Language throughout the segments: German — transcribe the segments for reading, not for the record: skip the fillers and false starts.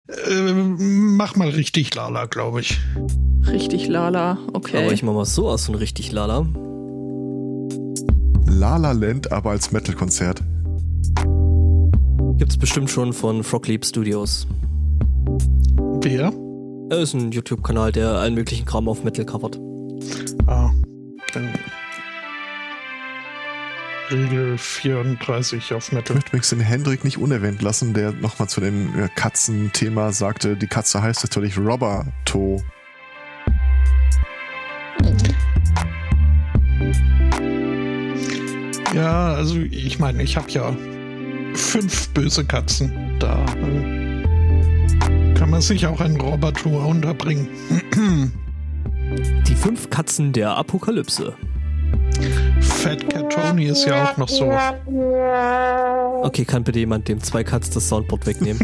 Mach mal richtig Lala, glaube ich. Richtig Lala, okay. Aber ich mach mal so aus von richtig Lala. La La Land, aber als Metal-Konzert. Gibt's bestimmt schon von Frog Leap Studios. Wer? Ist ein YouTube-Kanal, der allen möglichen Kram auf Metal covert. Ah, dann Regel 34 auf Ich Metal. möchte übrigens den Hendrik nicht unerwähnt lassen, der nochmal zu dem Katzenthema sagte, die Katze heißt natürlich Roberto. Ja, also ich meine, ich habe ja 5 böse Katzen. Da kann man sich auch einen Roberto unterbringen. Die 5 Katzen der Apokalypse. Fat Cat Tony ist ja auch noch so. Okay, kann bitte jemand dem 2 Katz das Soundboard wegnehmen?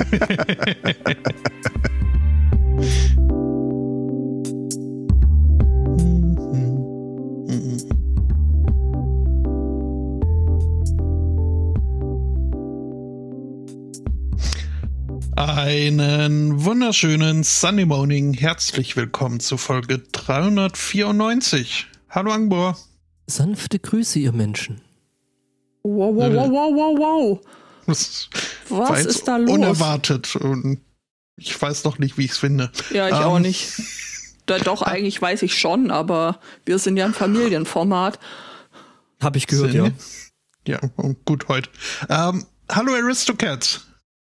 Einen wunderschönen Sunday Morning. Herzlich willkommen zu Folge 394. Hallo Angbor. Sanfte Grüße, ihr Menschen. Wow. Was Was ist da los? Unerwartet und ich weiß noch nicht, wie ich es finde. Ja, ich auch nicht. Doch, eigentlich weiß ich schon, aber wir sind ja ein Familienformat. Hab ich gehört, ja. Ja, gut heute. Hallo Aristocats.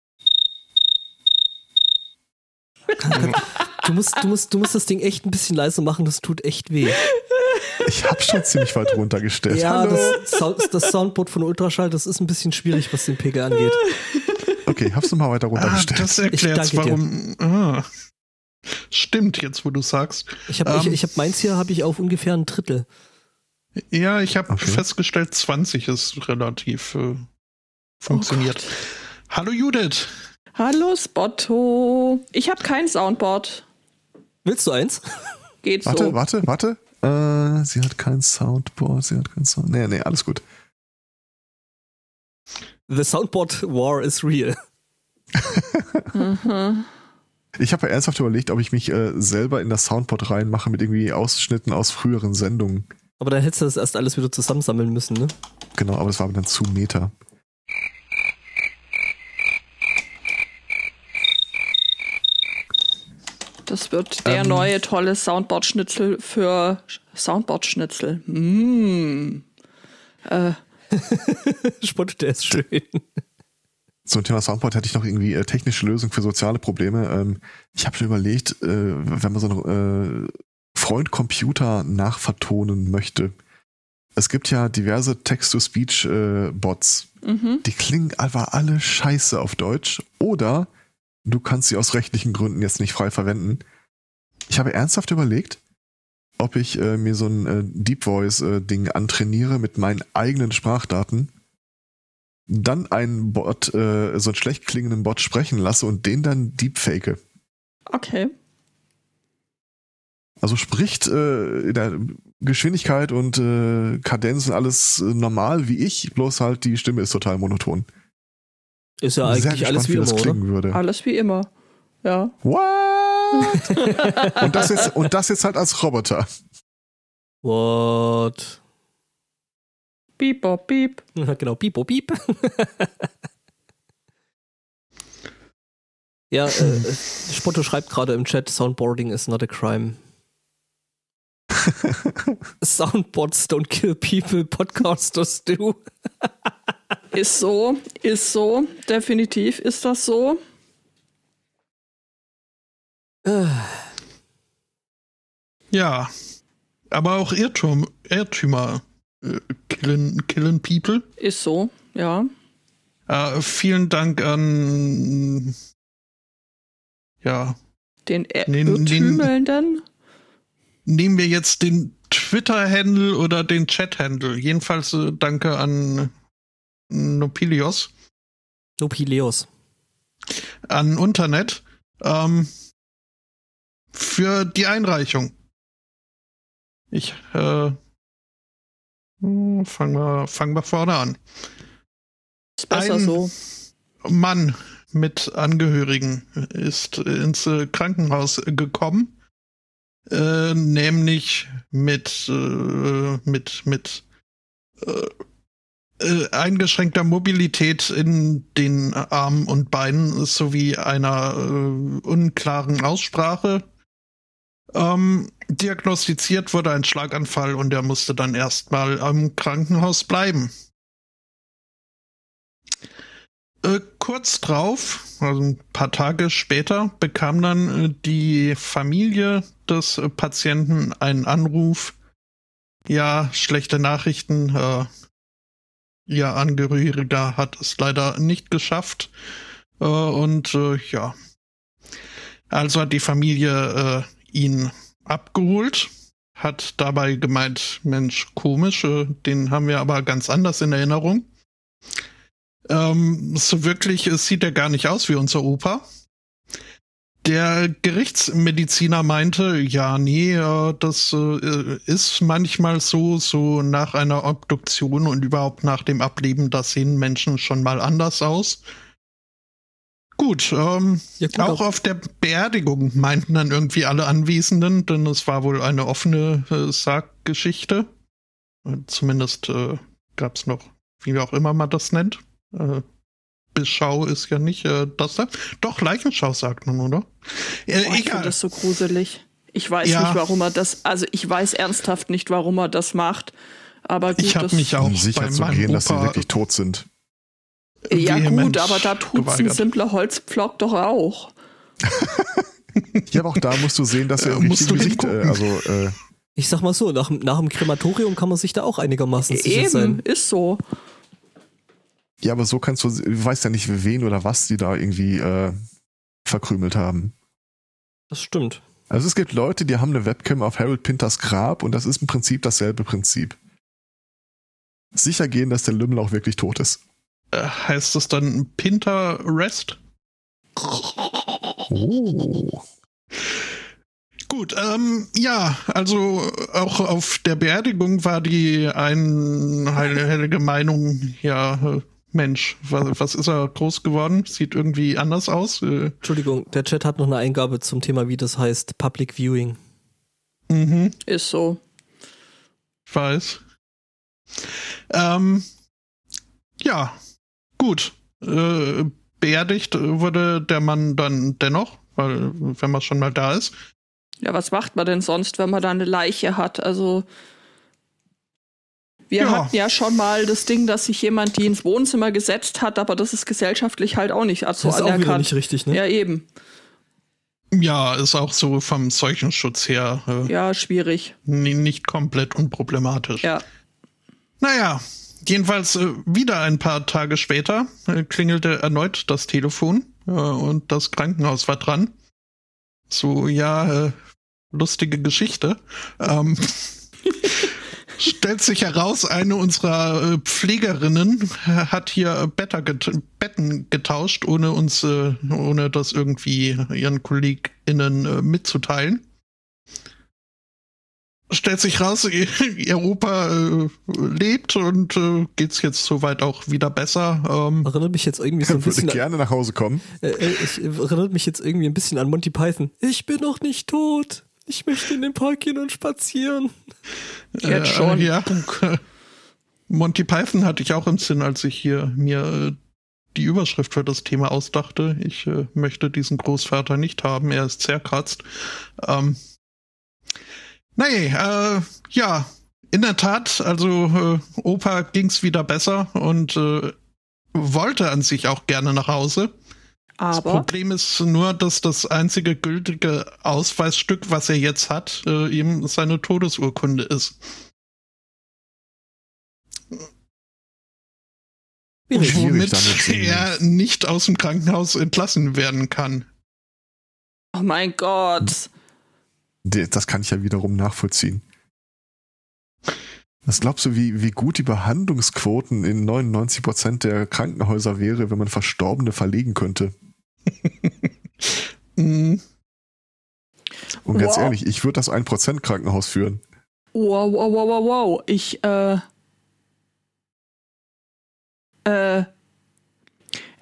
Du musst das Ding echt ein bisschen leiser machen, das tut echt weh. Ich habe schon ziemlich weit runtergestellt. Ja, Hallo. das Soundboard von Ultraschall, das ist ein bisschen schwierig, was den Pegel angeht. Okay, hab's nochmal weiter runtergestellt. Das erklärt, warum. Stimmt, jetzt wo du sagst. Ich hab meins hier habe ich auf ungefähr ein Drittel. Ja, ich habe festgestellt, 20 ist relativ funktioniert. Hallo Judith. Hallo Spotto. Ich habe kein Soundboard. Willst du eins? Geht so. Warte. Sie hat kein Soundboard, Nee, alles gut. The Soundboard War is real. Ich habe ja ernsthaft überlegt, ob ich mich selber in das Soundboard reinmache mit irgendwie Ausschnitten aus früheren Sendungen. Aber dann hättest du das erst alles wieder zusammensammeln müssen, ne? Genau, aber das war dann zu Meta. Das wird der neue tolle Soundboard-Schnitzel für Soundboard-Schnitzel. Spott, der ist schön. Zum Thema Soundboard hätte ich noch irgendwie technische Lösung für soziale Probleme. Ich habe schon überlegt, wenn man so einen Freund-Computer nachvertonen möchte. Es gibt ja diverse Text-to-Speech-Bots. Die klingen einfach alle scheiße auf Deutsch. Oder du kannst sie aus rechtlichen Gründen jetzt nicht frei verwenden. Ich habe ernsthaft überlegt, ob ich mir so ein Deep Voice-Ding antrainiere mit meinen eigenen Sprachdaten, dann einen Bot, so einen schlecht klingenden Bot sprechen lasse und den dann deepfake. Okay. Also spricht in der Geschwindigkeit und Kadenz und alles normal wie ich, bloß halt die Stimme ist total monoton. Ist ja eigentlich alles wie immer, oder? Würde. Alles wie immer. Ja. What? und das jetzt halt als Roboter. What? Beep, bop, beep. Genau, beep, bop, beep. Ja, Spotto schreibt gerade im Chat, Soundboarding is not a crime. Soundboards don't kill people, podcasters do. Ist so, definitiv ist das so. Ja, aber auch Irrtümer killen people. Ist so, ja. Vielen Dank an Den Irrtümelnden. Nehmen wir jetzt den Twitter-Handle oder den Chat-Handle. Jedenfalls danke an Nopilios. An Unternet. Für die Einreichung. Ich fangen wir vorne an. Ist besser so. Mann mit Angehörigen ist ins Krankenhaus gekommen, nämlich mit eingeschränkter Mobilität in den Armen und Beinen sowie einer unklaren Aussprache. Diagnostiziert wurde ein Schlaganfall und er musste dann erstmal am Krankenhaus bleiben. Kurz drauf, also ein paar Tage später, bekam dann die Familie des Patienten einen Anruf. Ja, schlechte Nachrichten. Ihr Angehöriger hat es leider nicht geschafft. Ja. Also hat die Familie ihn abgeholt, hat dabei gemeint, Mensch, komisch, den haben wir aber ganz anders in Erinnerung. So wirklich sieht er gar nicht aus wie unser Opa. Der Gerichtsmediziner meinte, ja, nee, das ist manchmal so nach einer Obduktion und überhaupt nach dem Ableben, da sehen Menschen schon mal anders aus. Gut, auch auf der Beerdigung meinten dann irgendwie alle Anwesenden, denn es war wohl eine offene Sarggeschichte. Zumindest gab es noch, wie auch immer man das nennt. Beschau ist ja nicht das da. Doch, Leichenschau sagt man, oder? Ich finde das so gruselig. Ich weiß nicht, warum er das, also ich weiß ernsthaft nicht, warum er das macht. Aber gut, ich habe mich auch sicher zu gehen, dass sie wirklich tot sind. Ja gut, aber da tut's ein simpler Holzpflock doch auch. Ja, aber auch da musst du sehen, dass er im richtigen Gesicht, ich sag mal so, nach dem Krematorium kann man sich da auch einigermaßen sicher sein. Eben, ist so. Ja, aber so kannst du weißt ja nicht, wen oder was die da irgendwie verkrümelt haben. Das stimmt. Also es gibt Leute, die haben eine Webcam auf Harold Pinters Grab und das ist im Prinzip dasselbe Prinzip. Sicher gehen, dass der Lümmel auch wirklich tot ist. Heißt das dann Pinterest? Oh. Gut, ja, also auch auf der Beerdigung war die einhellige Meinung, ja, Mensch, was ist er groß geworden? Sieht irgendwie anders aus. Entschuldigung, der Chat hat noch eine Eingabe zum Thema, wie das heißt, Public Viewing. Mhm. Ist so. Ich weiß. Ja, gut. Beerdigt wurde der Mann dann dennoch, weil wenn man schon mal da ist. Ja, was macht man denn sonst, wenn man da eine Leiche hat? Also wir hatten ja schon mal das Ding, dass sich jemand die ins Wohnzimmer gesetzt hat, aber das ist gesellschaftlich halt auch nicht so das ist anerkannt. Auch wieder nicht richtig, ne? Ja, eben. Ja, ist auch so vom Seuchenschutz her. Ja, schwierig. Nicht komplett unproblematisch. Ja. Naja, jedenfalls wieder ein paar Tage später klingelte erneut das Telefon und das Krankenhaus war dran. So, ja, lustige Geschichte. Stellt sich heraus, eine unserer Pflegerinnen hat hier Betten getauscht, ohne das irgendwie ihren KollegInnen mitzuteilen. Stellt sich raus, ihr Opa lebt und geht's jetzt soweit auch wieder besser. Erinnert mich jetzt irgendwie so ein bisschen. Würde gerne nach Hause kommen. Erinnert mich jetzt irgendwie ein bisschen an Monty Python. Ich bin noch nicht tot. Ich möchte in den Park gehen und spazieren. Jetzt schon. Ja. Monty Python hatte ich auch im Sinn, als ich hier mir die Überschrift für das Thema ausdachte. Ich möchte diesen Großvater nicht haben. Er ist zerkratzt. Ja, in der Tat, also Opa ging's wieder besser und wollte an sich auch gerne nach Hause. Aber das Problem ist nur, dass das einzige gültige Ausweisstück, was er jetzt hat, eben seine Todesurkunde ist. Womit er nicht aus dem Krankenhaus entlassen werden kann. Oh mein Gott. Das kann ich ja wiederum nachvollziehen. Was glaubst du, wie gut die Behandlungsquoten in 99% der Krankenhäuser wäre, wenn man Verstorbene verlegen könnte? Und ganz ehrlich, ich würde das 1% Krankenhaus führen. Wow.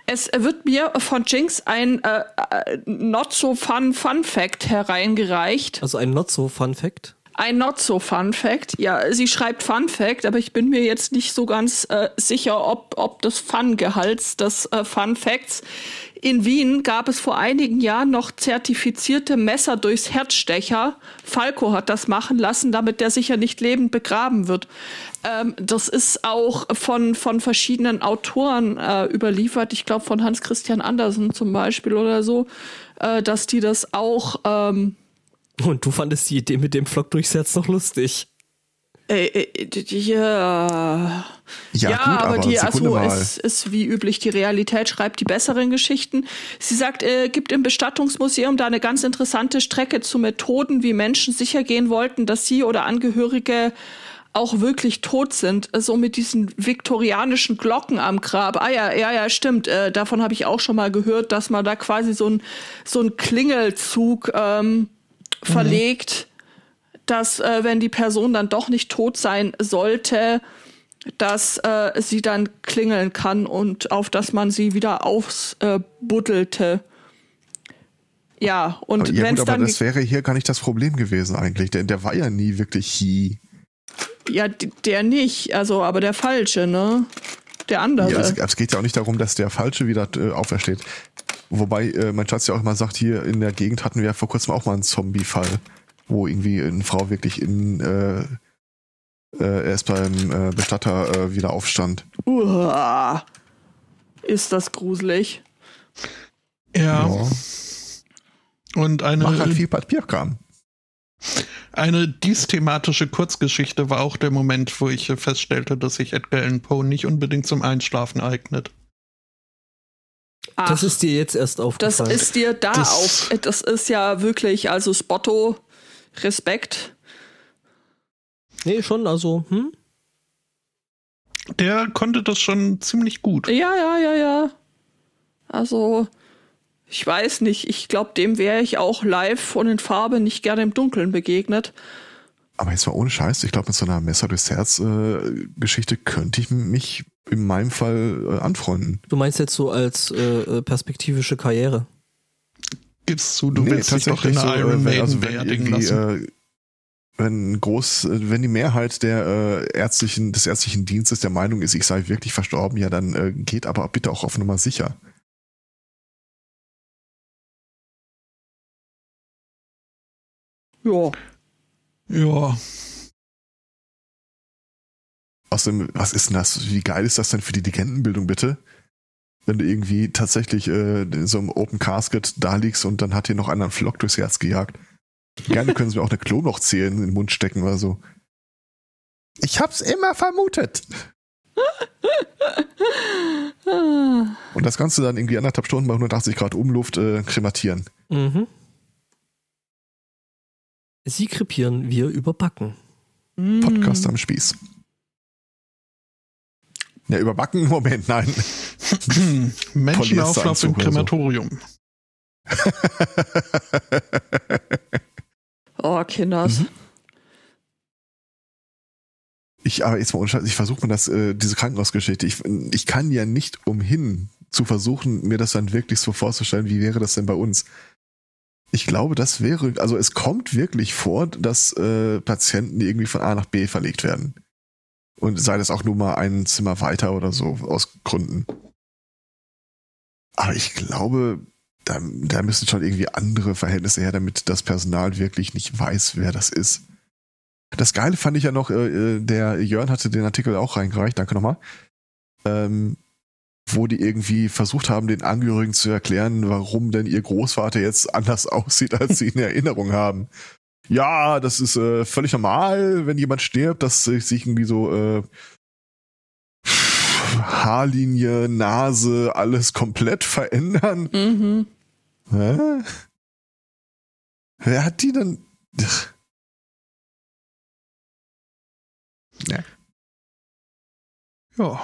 Es wird mir von Jinx ein Not-so-Fun-Fun-Fact hereingereicht. Also ein Not-so-Fun-Fact? Ein Not-so-Fun-Fact. Ja, sie schreibt Fun-Fact, aber ich bin mir jetzt nicht so ganz sicher, ob des Fun-Gehalts des Fun-Facts. In Wien gab es vor einigen Jahren noch zertifizierte Messer durchs Herzstecher. Falco hat das machen lassen, damit der sicher nicht lebend begraben wird. Das ist auch von verschiedenen Autoren überliefert. Ich glaube von Hans Christian Andersen zum Beispiel oder so, dass die das auch... Und du fandest die Idee mit dem Flock durchs Herz noch lustig. Ja, gut, aber die ist wie üblich die Realität, schreibt die besseren Geschichten. Sie sagt, gibt im Bestattungsmuseum da eine ganz interessante Strecke zu Methoden, wie Menschen sicher gehen wollten, dass sie oder Angehörige auch wirklich tot sind. So mit diesen viktorianischen Glocken am Grab. Ja, stimmt. Davon habe ich auch schon mal gehört, dass man da quasi so ein Klingelzug verlegt, dass wenn die Person dann doch nicht tot sein sollte, dass sie dann klingeln kann und auf dass man sie wieder ausbuddelte. Ja, und wenn es dann... Aber das wäre hier gar nicht das Problem gewesen eigentlich. Der war ja nie wirklich he. Ja, der nicht, also aber der Falsche, ne? Der andere. Ja, es geht ja auch nicht darum, dass der Falsche wieder aufersteht. Wobei mein Schatz ja auch immer sagt, hier in der Gegend hatten wir vor kurzem auch mal einen Zombie-Fall, wo irgendwie eine Frau wirklich erst beim Bestatter wieder aufstand. Ist das gruselig. Ja. Und Macht halt viel Papierkram. Eine dies-thematische Kurzgeschichte war auch der Moment, wo ich feststellte, dass sich Edgar Allan Poe nicht unbedingt zum Einschlafen eignet. Ach, das ist dir jetzt erst aufgefallen. Das ist dir das ist ja wirklich, also Spotto, Respekt. Nee, schon, also, Der konnte das schon ziemlich gut. Ja. Also, ich weiß nicht, ich glaube, dem wäre ich auch live und in Farbe nicht gerne im Dunkeln begegnet. Aber jetzt mal ohne Scheiß, ich glaube, mit so einer Messer durchs Herz Geschichte könnte ich mich in meinem Fall anfreunden. Du meinst jetzt so als perspektivische Karriere? Gibst du willst dich doch in einer Iron Maiden beerdigen lassen. Wenn die Mehrheit des ärztlichen Dienstes der Meinung ist, ich sei wirklich verstorben, ja, dann geht aber bitte auch auf Nummer sicher. Ja. Außerdem, was ist denn das? Wie geil ist das denn für die Legendenbildung, bitte? Wenn du irgendwie tatsächlich in so einem Open Casket da liegst und dann hat dir noch einer einen Flock durchs Herz gejagt. Gerne können sie mir auch eine Klonochzehen in den Mund stecken oder so. Ich hab's immer vermutet. Und das Ganze dann irgendwie 1,5 Stunden bei 180 Grad Umluft krematieren. Mhm. Sie krepieren, wir überbacken. Podcast am Spieß. Ja, überbacken? Moment, nein. Menschenauflauf im Krematorium. Oh, Kinders. Aber jetzt mal unscheiß, ich versuche mir diese Krankenhausgeschichte, ich kann ja nicht umhin zu versuchen, mir das dann wirklich so vorzustellen, wie wäre das denn bei uns? Ich glaube, es kommt wirklich vor, dass Patienten irgendwie von A nach B verlegt werden. Und sei das auch nur mal ein Zimmer weiter oder so, aus Gründen. Aber ich glaube, da müssen schon irgendwie andere Verhältnisse her, damit das Personal wirklich nicht weiß, wer das ist. Das Geile fand ich ja noch, der Jörn hatte den Artikel auch reingereicht, danke nochmal, wo die irgendwie versucht haben, den Angehörigen zu erklären, warum denn ihr Großvater jetzt anders aussieht, als sie in Erinnerung haben. Ja, das ist völlig normal, wenn jemand stirbt, dass sich irgendwie so Haarlinie, Nase, alles komplett verändern. Mhm. Hä? Wer hat die denn? Ja. Ja.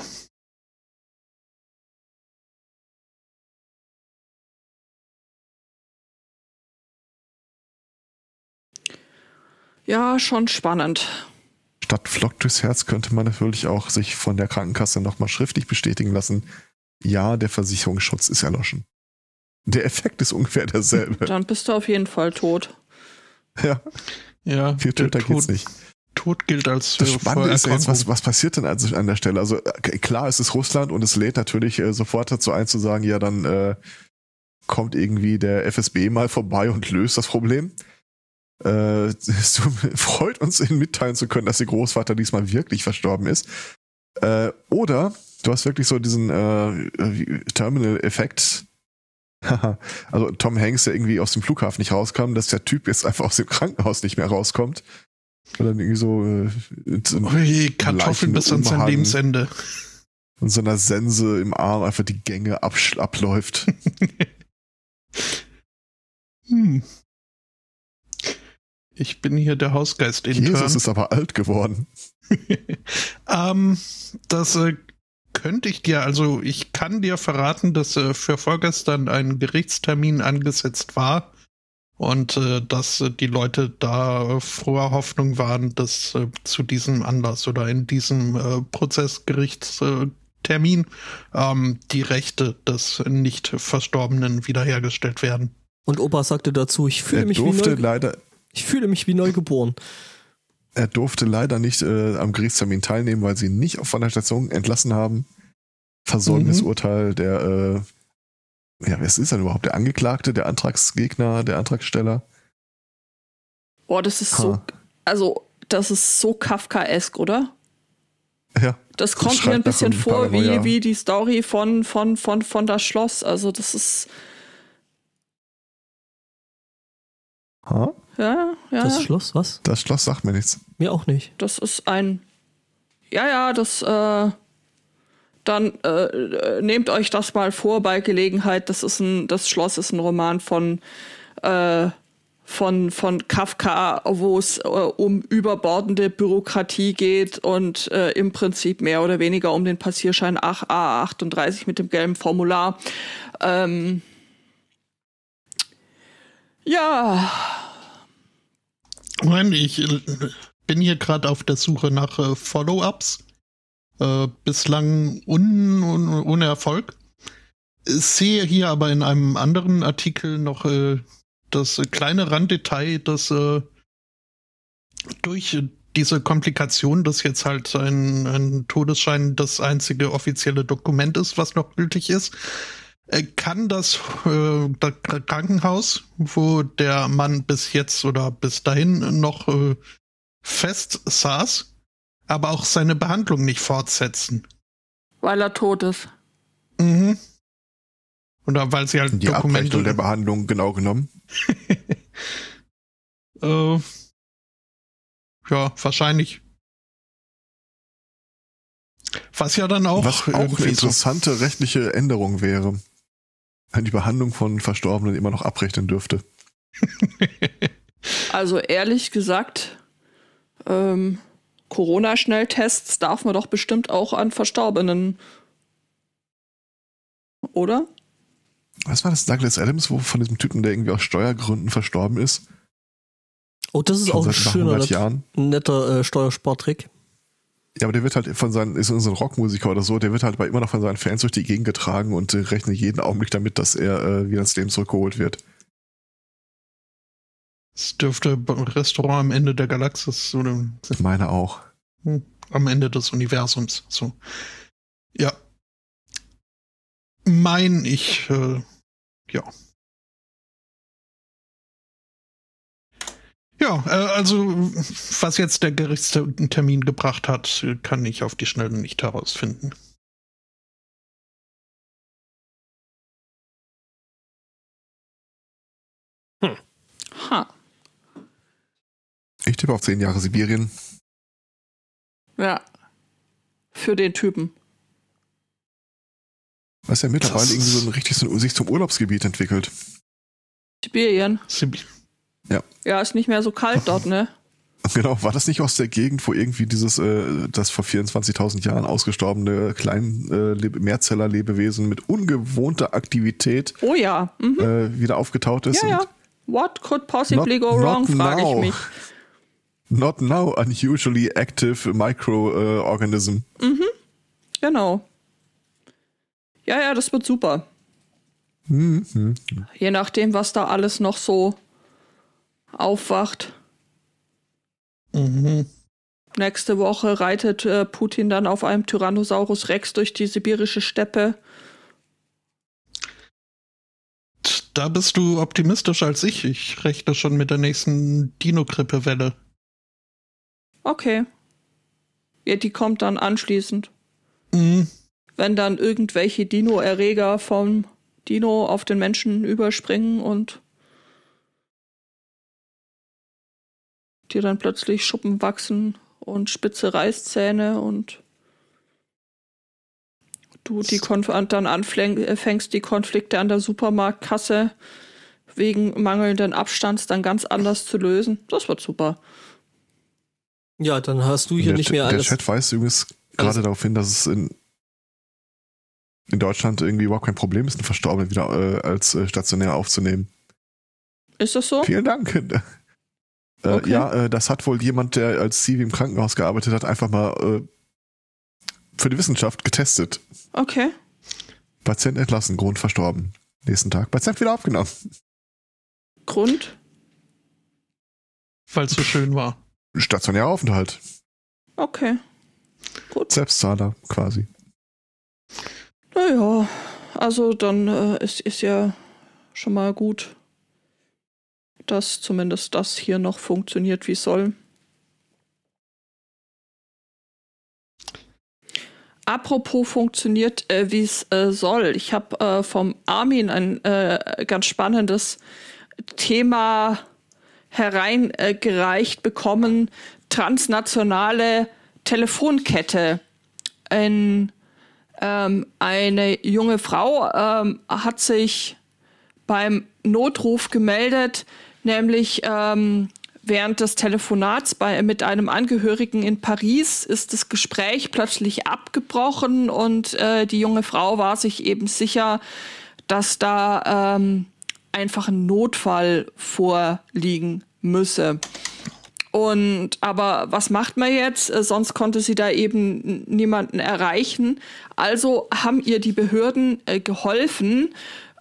Ja, schon spannend. Statt Flock durchs Herz könnte man natürlich auch sich von der Krankenkasse nochmal schriftlich bestätigen lassen. ja, der Versicherungsschutz ist erloschen. Der Effekt ist ungefähr derselbe. Dann bist du auf jeden Fall tot. Ja, viel töter geht's nicht. Tod gilt als das Spannende ist jetzt, was passiert denn also an der Stelle? Also klar, es ist Russland und es lädt natürlich sofort dazu ein zu sagen, ja, dann kommt irgendwie der FSB mal vorbei und löst das Problem. Es freut uns, Ihnen mitteilen zu können, dass Ihr Großvater diesmal wirklich verstorben ist. Oder du hast wirklich so diesen Terminal-Effekt. Also Tom Hanks, der irgendwie aus dem Flughafen nicht rauskam, dass der Typ jetzt einfach aus dem Krankenhaus nicht mehr rauskommt. Und dann irgendwie so Kartoffeln bis an sein Lebensende. Und so einer Sense im Arm einfach die Gänge abläuft. Ich bin hier der Hausgeist-Intern. Jesus ist aber alt geworden. Das könnte ich dir, also ich kann dir verraten, dass für vorgestern ein Gerichtstermin angesetzt war und dass die Leute da froher Hoffnung waren, dass zu diesem Anlass oder in diesem Prozessgerichtstermin die Rechte des nicht Verstorbenen wiederhergestellt werden. Und Opa sagte dazu, ich fühle mich wie neugeboren. Er durfte leider nicht am Gerichtstermin teilnehmen, weil sie ihn nicht von der Station entlassen haben. Versäumnis Urteil der wer ist denn überhaupt? Der Angeklagte, der Antragsgegner, der Antragsteller? Boah, das ist das ist so Kafkaesk, oder? Ja. Das kommt mir ein bisschen vor wie die Story von das Schloss. Also das ist Ja. Das Schloss, was? Das Schloss sagt mir nichts. Mir auch nicht. Das ist ein dann nehmt euch das mal vor bei Gelegenheit. Das Schloss ist ein Roman von Kafka, wo es um überbordende Bürokratie geht und im Prinzip mehr oder weniger um den Passierschein A38 mit dem gelben Formular. Ich bin hier gerade auf der Suche nach Follow-ups. Bislang ohne Erfolg. Ich sehe hier aber in einem anderen Artikel noch das kleine Randdetail, dass durch diese Komplikation, dass jetzt halt ein Todesschein das einzige offizielle Dokument ist, was noch gültig ist, kann das Krankenhaus, wo der Mann bis jetzt oder bis dahin noch fest saß, aber auch seine Behandlung nicht fortsetzen. Weil er tot ist. Mhm. Oder weil sie halt die Dokumente... Abrechnung der Behandlung genau genommen? Ja, wahrscheinlich. Was ja dann auch... Was auch eine interessante rechtliche Änderung wäre, wenn die Behandlung von Verstorbenen immer noch abrechnen dürfte. Also ehrlich gesagt, Corona-Schnelltests darf man doch bestimmt auch an Verstorbenen. Oder? Was war das? Douglas Adams, von diesem Typen, der irgendwie aus Steuergründen verstorben ist? Oh, das ist auch ein schöner, netter Steuerspartrick. Ja, aber der wird halt ist so ein Rockmusiker oder so, der wird halt immer noch von seinen Fans durch die Gegend getragen und rechnet jeden Augenblick damit, dass er wieder ins Leben zurückgeholt wird. Es dürfte Restaurant am Ende der Galaxis oder. Ich meine auch. Am Ende des Universums. So. Ja. Ja. Ja, also was jetzt der Gerichtstermin gebracht hat, kann ich auf die Schnelle nicht herausfinden. Ich tippe auf 10 Jahre Sibirien. Ja. Für den Typen. Was ja mittlerweile irgendwie sich zum Urlaubsgebiet entwickelt. Sibirien. Ja. Ja, ist nicht mehr so kalt dort, ne? Genau, war das nicht aus der Gegend, wo irgendwie das vor 24.000 Jahren ausgestorbene Mehrzeller-Lebewesen mit ungewohnter Aktivität wieder aufgetaucht ist? Ja. What could possibly go wrong, frage ich mich. Not now, unusually active microorganism. Genau. Ja, das wird super. Je nachdem, was da alles noch so aufwacht. Nächste Woche reitet Putin dann auf einem Tyrannosaurus Rex durch die sibirische Steppe. Da bist du optimistischer als ich. Ich rechne schon mit der nächsten Dino-Grippewelle. Okay. Ja, die kommt dann anschließend. Wenn dann irgendwelche Dino-Erreger vom Dino auf den Menschen überspringen und dir dann plötzlich Schuppen wachsen und spitze Reißzähne und du dann anfängst, die Konflikte an der Supermarktkasse wegen mangelnden Abstands dann ganz anders zu lösen. Das wird super. Ja, dann hast du hier nicht mehr alles. Der Chat weist übrigens gerade darauf hin, dass es in Deutschland irgendwie überhaupt kein Problem ist, einen Verstorbenen wieder als stationär aufzunehmen. Ist das so? Vielen Dank. Okay. Ja, das hat wohl jemand, der als Zivi im Krankenhaus gearbeitet hat, einfach mal für die Wissenschaft getestet. Okay. Patient entlassen, Grund verstorben. Nächsten Tag Patient wieder aufgenommen. Grund? Weil es so schön war. Stationärer Aufenthalt. Okay. Gut. Selbstzahler quasi. Naja, also dann ist ja schon mal gut, dass zumindest das hier noch funktioniert, wie es soll. Apropos funktioniert, wie es soll. Ich habe vom Armin ein ganz spannendes Thema hereingereicht bekommen. Transnationale Telefonkette. Eine junge Frau hat sich beim Notruf gemeldet, nämlich während des Telefonats mit einem Angehörigen in Paris ist das Gespräch plötzlich abgebrochen und die junge Frau war sich eben sicher, dass da einfach ein Notfall vorliegen müsse. Aber was macht man jetzt? Sonst konnte sie da eben niemanden erreichen. Also haben ihr die Behörden geholfen.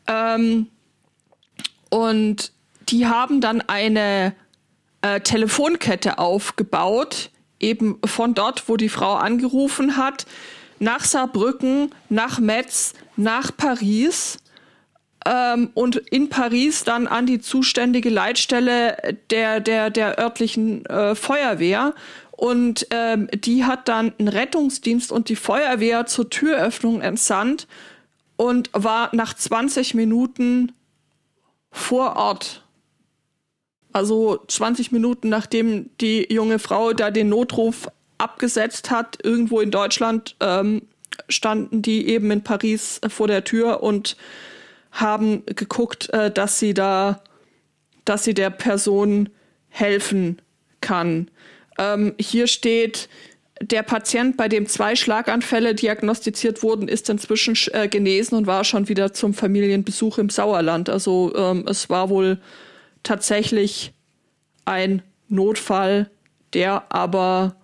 Und die haben dann eine Telefonkette aufgebaut, eben von dort, wo die Frau angerufen hat, nach Saarbrücken, nach Metz, nach Paris. Und in Paris dann an die zuständige Leitstelle der örtlichen Feuerwehr. Und die hat dann einen Rettungsdienst und die Feuerwehr zur Türöffnung entsandt und war nach 20 Minuten vor Ort. Also 20 Minuten, nachdem die junge Frau da den Notruf abgesetzt hat, irgendwo in Deutschland, standen die eben in Paris vor der Tür und haben geguckt, dass sie der Person helfen kann. Hier steht, der Patient, bei dem 2 Schlaganfälle diagnostiziert wurden, ist inzwischen genesen und war schon wieder zum Familienbesuch im Sauerland. Also es war wohl tatsächlich ein Notfall, der aber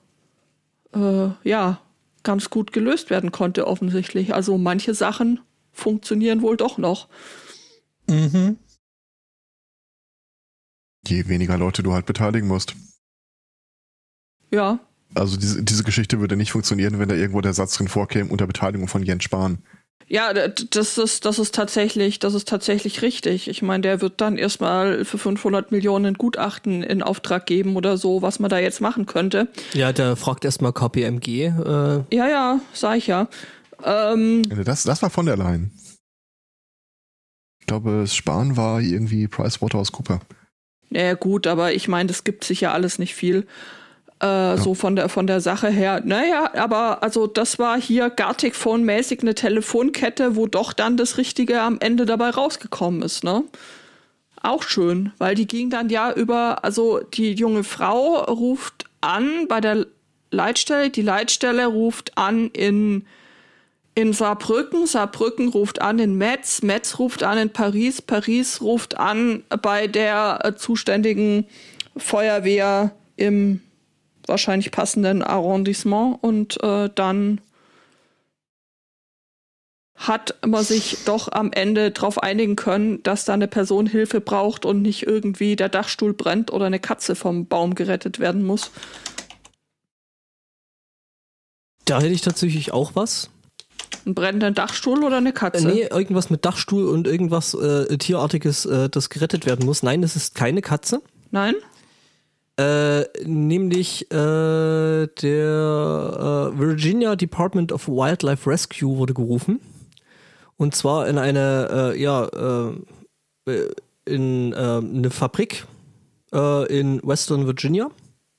ganz gut gelöst werden konnte offensichtlich. Also manche Sachen funktionieren wohl doch noch. Mhm. Je weniger Leute du halt beteiligen musst. Ja. Also diese Geschichte würde nicht funktionieren, wenn da irgendwo der Satz drin vorkäme unter Beteiligung von Jens Spahn. Ja, das ist tatsächlich richtig. Ich meine, der wird dann erstmal für 500 Millionen Gutachten in Auftrag geben oder so, was man da jetzt machen könnte. Ja, der fragt erstmal KPMG. Ja, sag ich ja. Das war von der Leyen. Ich glaube, Spahn war irgendwie PricewaterhouseCoopers. Ja, gut, aber ich meine, das gibt sich ja alles nicht viel. So von der Sache her. Naja, aber also das war hier Gartic-Phone-mäßig eine Telefonkette, wo doch dann das Richtige am Ende dabei rausgekommen ist, ne? Auch schön, weil die ging dann ja also die junge Frau ruft an bei der Leitstelle, die Leitstelle ruft an in Saarbrücken ruft an in Metz ruft an in Paris ruft an bei der zuständigen Feuerwehr im wahrscheinlich passenden Arrondissement und dann hat man sich doch am Ende darauf einigen können, dass da eine Person Hilfe braucht und nicht irgendwie der Dachstuhl brennt oder eine Katze vom Baum gerettet werden muss. Da hätte ich tatsächlich auch was. Ein brennender Dachstuhl oder eine Katze? Nee, irgendwas mit Dachstuhl und irgendwas Tierartiges, das gerettet werden muss. Nein, es ist keine Katze. Nein? Nämlich der Virginia Department of Wildlife Rescue wurde gerufen. Und zwar in eine eine Fabrik in Western Virginia.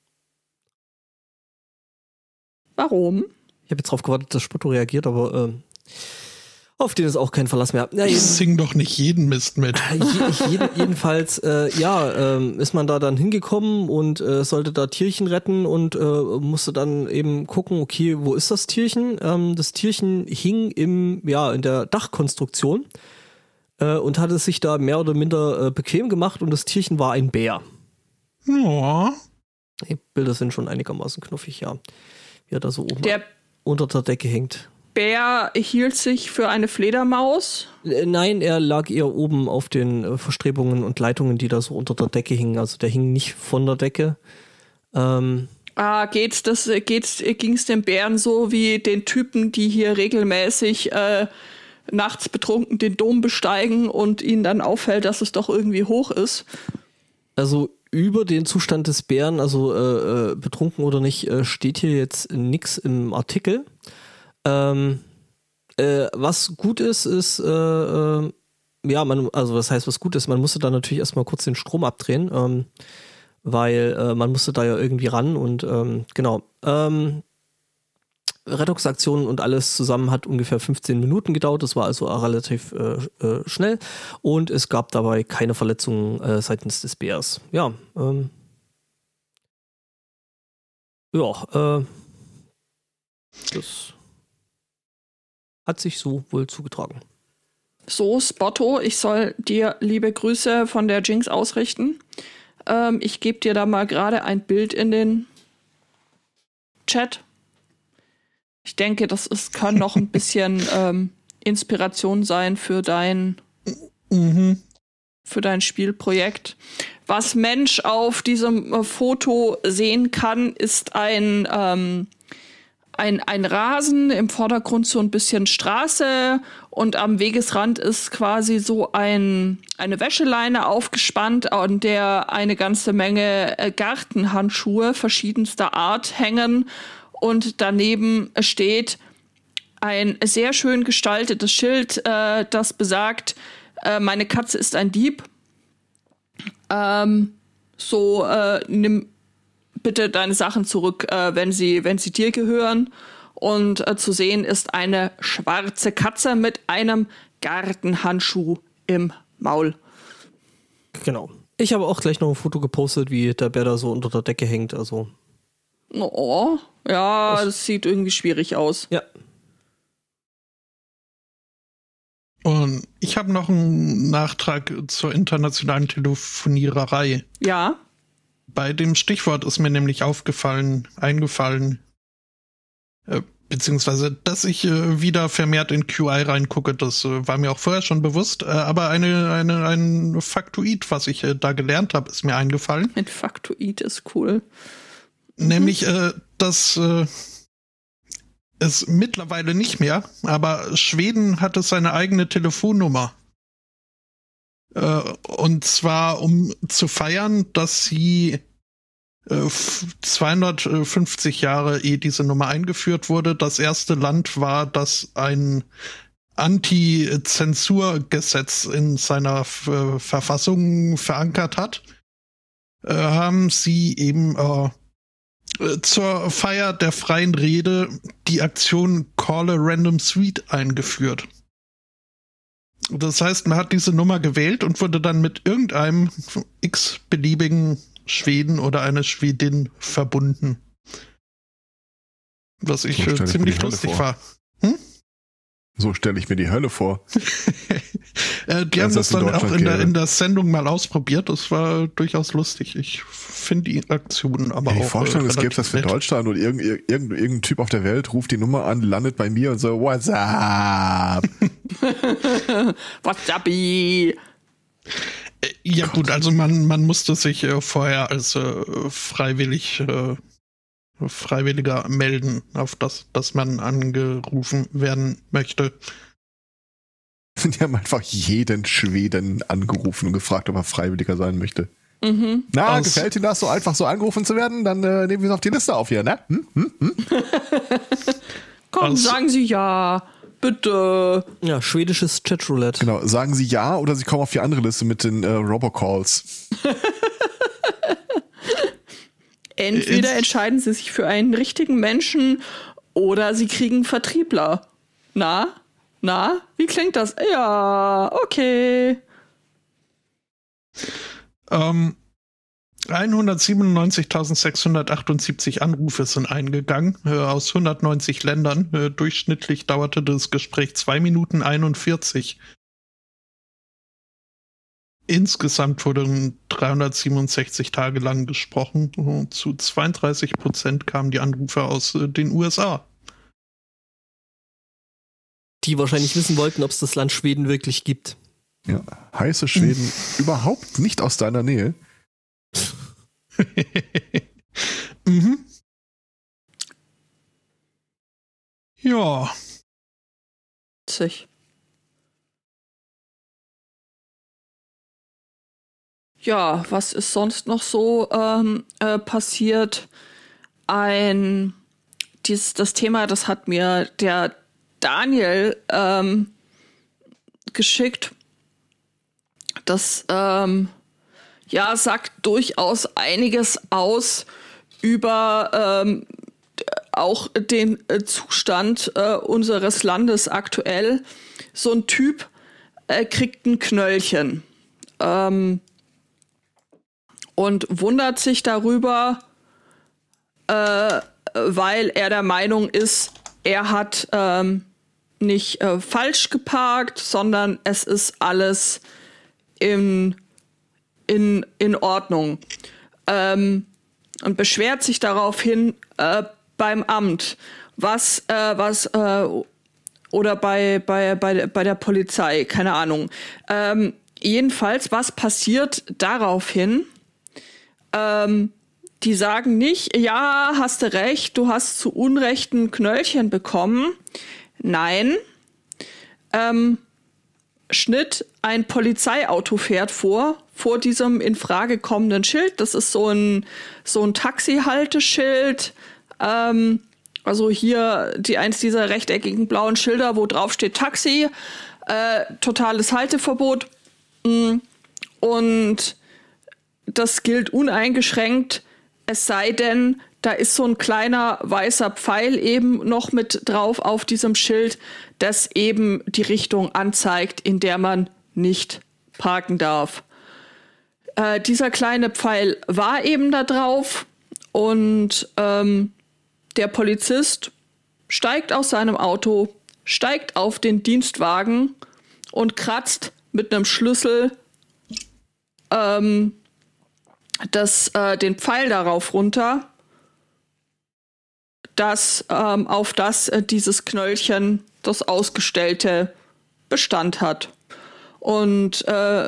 Warum? Ich habe jetzt darauf gewartet, dass Spotto reagiert, aber auf den ist auch kein Verlass mehr. Ja, ich sing doch nicht jeden Mist mit. Jedenfalls, ist man da dann hingekommen und sollte da Tierchen retten und musste dann eben gucken, okay, wo ist das Tierchen? Das Tierchen hing in der Dachkonstruktion und hatte es sich da mehr oder minder bequem gemacht und das Tierchen war ein Bär. Ja. Die Bilder sind schon einigermaßen knuffig, ja. Wie er da so oben unter der Decke hängt. Bär hielt sich für eine Fledermaus? Nein, er lag eher oben auf den Verstrebungen und Leitungen, die da so unter der Decke hingen. Also der hing nicht von der Decke. Ging's dem Bären so wie den Typen, die hier regelmäßig nachts betrunken den Dom besteigen und ihnen dann auffällt, dass es doch irgendwie hoch ist? Also über den Zustand des Bären, also betrunken oder nicht, steht hier jetzt nichts im Artikel. Was gut ist, was heißt, was gut ist? Man musste da natürlich erstmal kurz den Strom abdrehen, weil man musste da ja irgendwie ran und genau. Rettungsaktionen und alles zusammen hat ungefähr 15 Minuten gedauert. Das war also relativ schnell und es gab dabei keine Verletzungen seitens des Bärs. Ja, das hat sich so wohl zugetragen. So, Spotto, ich soll dir liebe Grüße von der Jinx ausrichten. Ich gebe dir da mal gerade ein Bild in den Chat. Ich denke, kann noch ein bisschen Inspiration sein für dein Spielprojekt. Was Mensch auf diesem Foto sehen kann, ist ein Rasen, im Vordergrund so ein bisschen Straße und am Wegesrand ist quasi so eine Wäscheleine aufgespannt, an der eine ganze Menge Gartenhandschuhe verschiedenster Art hängen. Und daneben steht ein sehr schön gestaltetes Schild, das besagt, meine Katze ist ein Dieb. Nimm bitte deine Sachen zurück, wenn sie dir gehören. Und zu sehen ist eine schwarze Katze mit einem Gartenhandschuh im Maul. Genau. Ich habe auch gleich noch ein Foto gepostet, wie der Bär da so unter der Decke hängt. Also. Oh, ja, das sieht irgendwie schwierig aus. Ja. Und ich habe noch einen Nachtrag zur internationalen Telefoniererei. Ja. Bei dem Stichwort ist mir nämlich eingefallen, beziehungsweise, dass ich wieder vermehrt in QI reingucke, das war mir auch vorher schon bewusst, aber ein Faktoid, was ich da gelernt habe, ist mir eingefallen. Ein Faktoid ist cool. Nämlich, dass es mittlerweile nicht mehr, aber Schweden hat es seine eigene Telefonnummer. Und zwar, um zu feiern, dass sie 250 Jahre ehe diese Nummer eingeführt wurde, das erste Land war, das ein Anti-Zensur-Gesetz in seiner Verfassung verankert hat, haben sie eben zur Feier der freien Rede die Aktion Call a Random Suite eingeführt. Das heißt, man hat diese Nummer gewählt und wurde dann mit irgendeinem x-beliebigen Schweden oder eine Schwedin verbunden. Was ich ziemlich lustig war. So stelle ich mir die Hölle vor. Die haben das dann auch in der Sendung mal ausprobiert. Das war durchaus lustig. Ich finde die Aktionen aber auch. Die Vorstellung, es gäbe das für Deutschland und irgendein Typ auf der Welt ruft die Nummer an, landet bei mir und so, what's up? What's up? Ja gut, also man musste sich vorher als Freiwilliger melden, auf dass man angerufen werden möchte. Die haben einfach jeden Schweden angerufen und gefragt, ob er Freiwilliger sein möchte. Mhm. Na, gefällt Ihnen das, so einfach so angerufen zu werden? Dann nehmen wir es auf die Liste auf hier, ne? Komm, sagen Sie ja, bitte. Ja, schwedisches Chatroulette. Genau, sagen Sie ja oder Sie kommen auf die andere Liste mit den Robocalls. Entweder entscheiden Sie sich für einen richtigen Menschen oder Sie kriegen Vertriebler. Na, wie klingt das? Ja, okay. 197.678 Anrufe sind eingegangen aus 190 Ländern. Durchschnittlich dauerte das Gespräch 2 Minuten 41. Insgesamt wurden 367 Tage lang gesprochen. Zu 32% kamen die Anrufe aus den USA. Die wahrscheinlich wissen wollten, ob es das Land Schweden wirklich gibt. Ja, heiße Schweden überhaupt nicht aus deiner Nähe. Mhm. Ja. Ja, was ist sonst noch so passiert? Das Thema, das hat mir der Daniel geschickt. Das sagt durchaus einiges aus über auch den Zustand unseres Landes aktuell. So ein Typ kriegt ein Knöllchen und wundert sich darüber, weil er der Meinung ist, er hat nicht falsch geparkt, sondern es ist alles in Ordnung. Und beschwert sich daraufhin beim Amt, oder bei der Polizei, keine Ahnung. Jedenfalls, was passiert daraufhin? Die sagen nicht, ja, hast du recht, du hast zu Unrecht ein Knöllchen bekommen. Nein. Schnitt, ein Polizeiauto fährt vor diesem in Frage kommenden Schild. Das ist so ein Taxi-Halteschild. Also hier eins dieser rechteckigen blauen Schilder, wo drauf steht Taxi. Totales Halteverbot. Und das gilt uneingeschränkt, es sei denn, da ist so ein kleiner weißer Pfeil eben noch mit drauf auf diesem Schild, das eben die Richtung anzeigt, in der man nicht parken darf. Dieser kleine Pfeil war eben da drauf und der Polizist steigt aus seinem Auto, steigt auf den Dienstwagen und kratzt mit einem Schlüssel den Pfeil darauf runter, auf das dieses Knöllchen, das Ausgestellte, Bestand hat. Und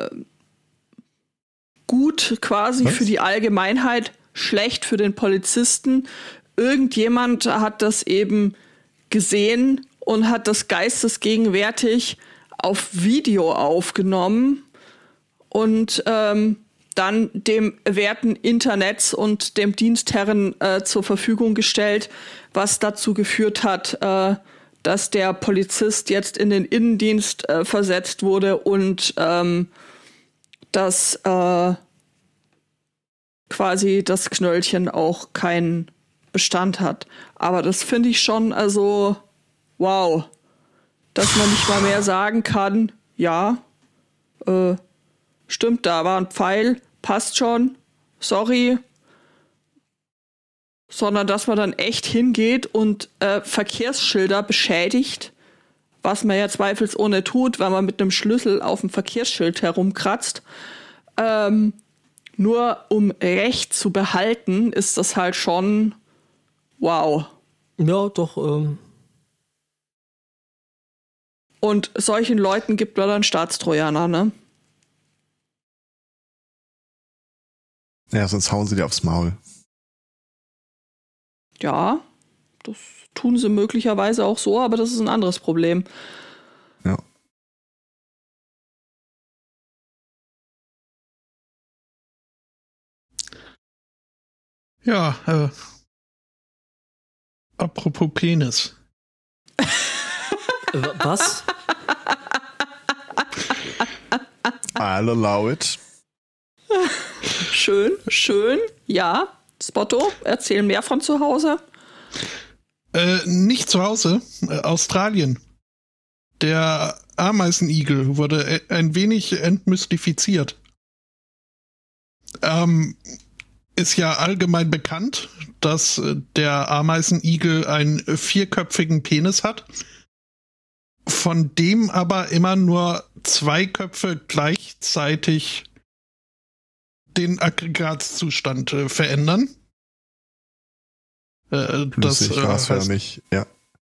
gut quasi für die Allgemeinheit, schlecht für den Polizisten. Irgendjemand hat das eben gesehen und hat das geistesgegenwärtig auf Video aufgenommen und dann dem werten Internets und dem Dienstherren zur Verfügung gestellt, was dazu geführt hat, dass der Polizist jetzt in den Innendienst versetzt wurde und dass quasi das Knöllchen auch keinen Bestand hat. Aber das finde ich schon, also wow, dass man nicht mal mehr sagen kann, ja, stimmt, da war ein Pfeil, passt schon, sorry. Sondern dass man dann echt hingeht und Verkehrsschilder beschädigt, was man ja zweifelsohne tut, weil man mit einem Schlüssel auf dem Verkehrsschild herumkratzt. Nur um Recht zu behalten, ist das halt schon wow. Ja, doch. Und solchen Leuten gibt man dann Staatstrojaner, ne? Ja, sonst hauen sie dir aufs Maul. Ja, das tun sie möglicherweise auch so, aber das ist ein anderes Problem. Ja. Ja, apropos Penis. Was? I'll allow it. Schön. Ja, Spotto, erzähl mehr von zu Hause. Nicht zu Hause, Australien. Der Ameisenigel wurde ein wenig entmystifiziert. Ist ja allgemein bekannt, dass der Ameisenigel einen 4-köpfigen Penis hat, von dem aber immer nur 2 Köpfe gleichzeitig den Aggregatzustand verändern. Das heißt, nicht. Ja.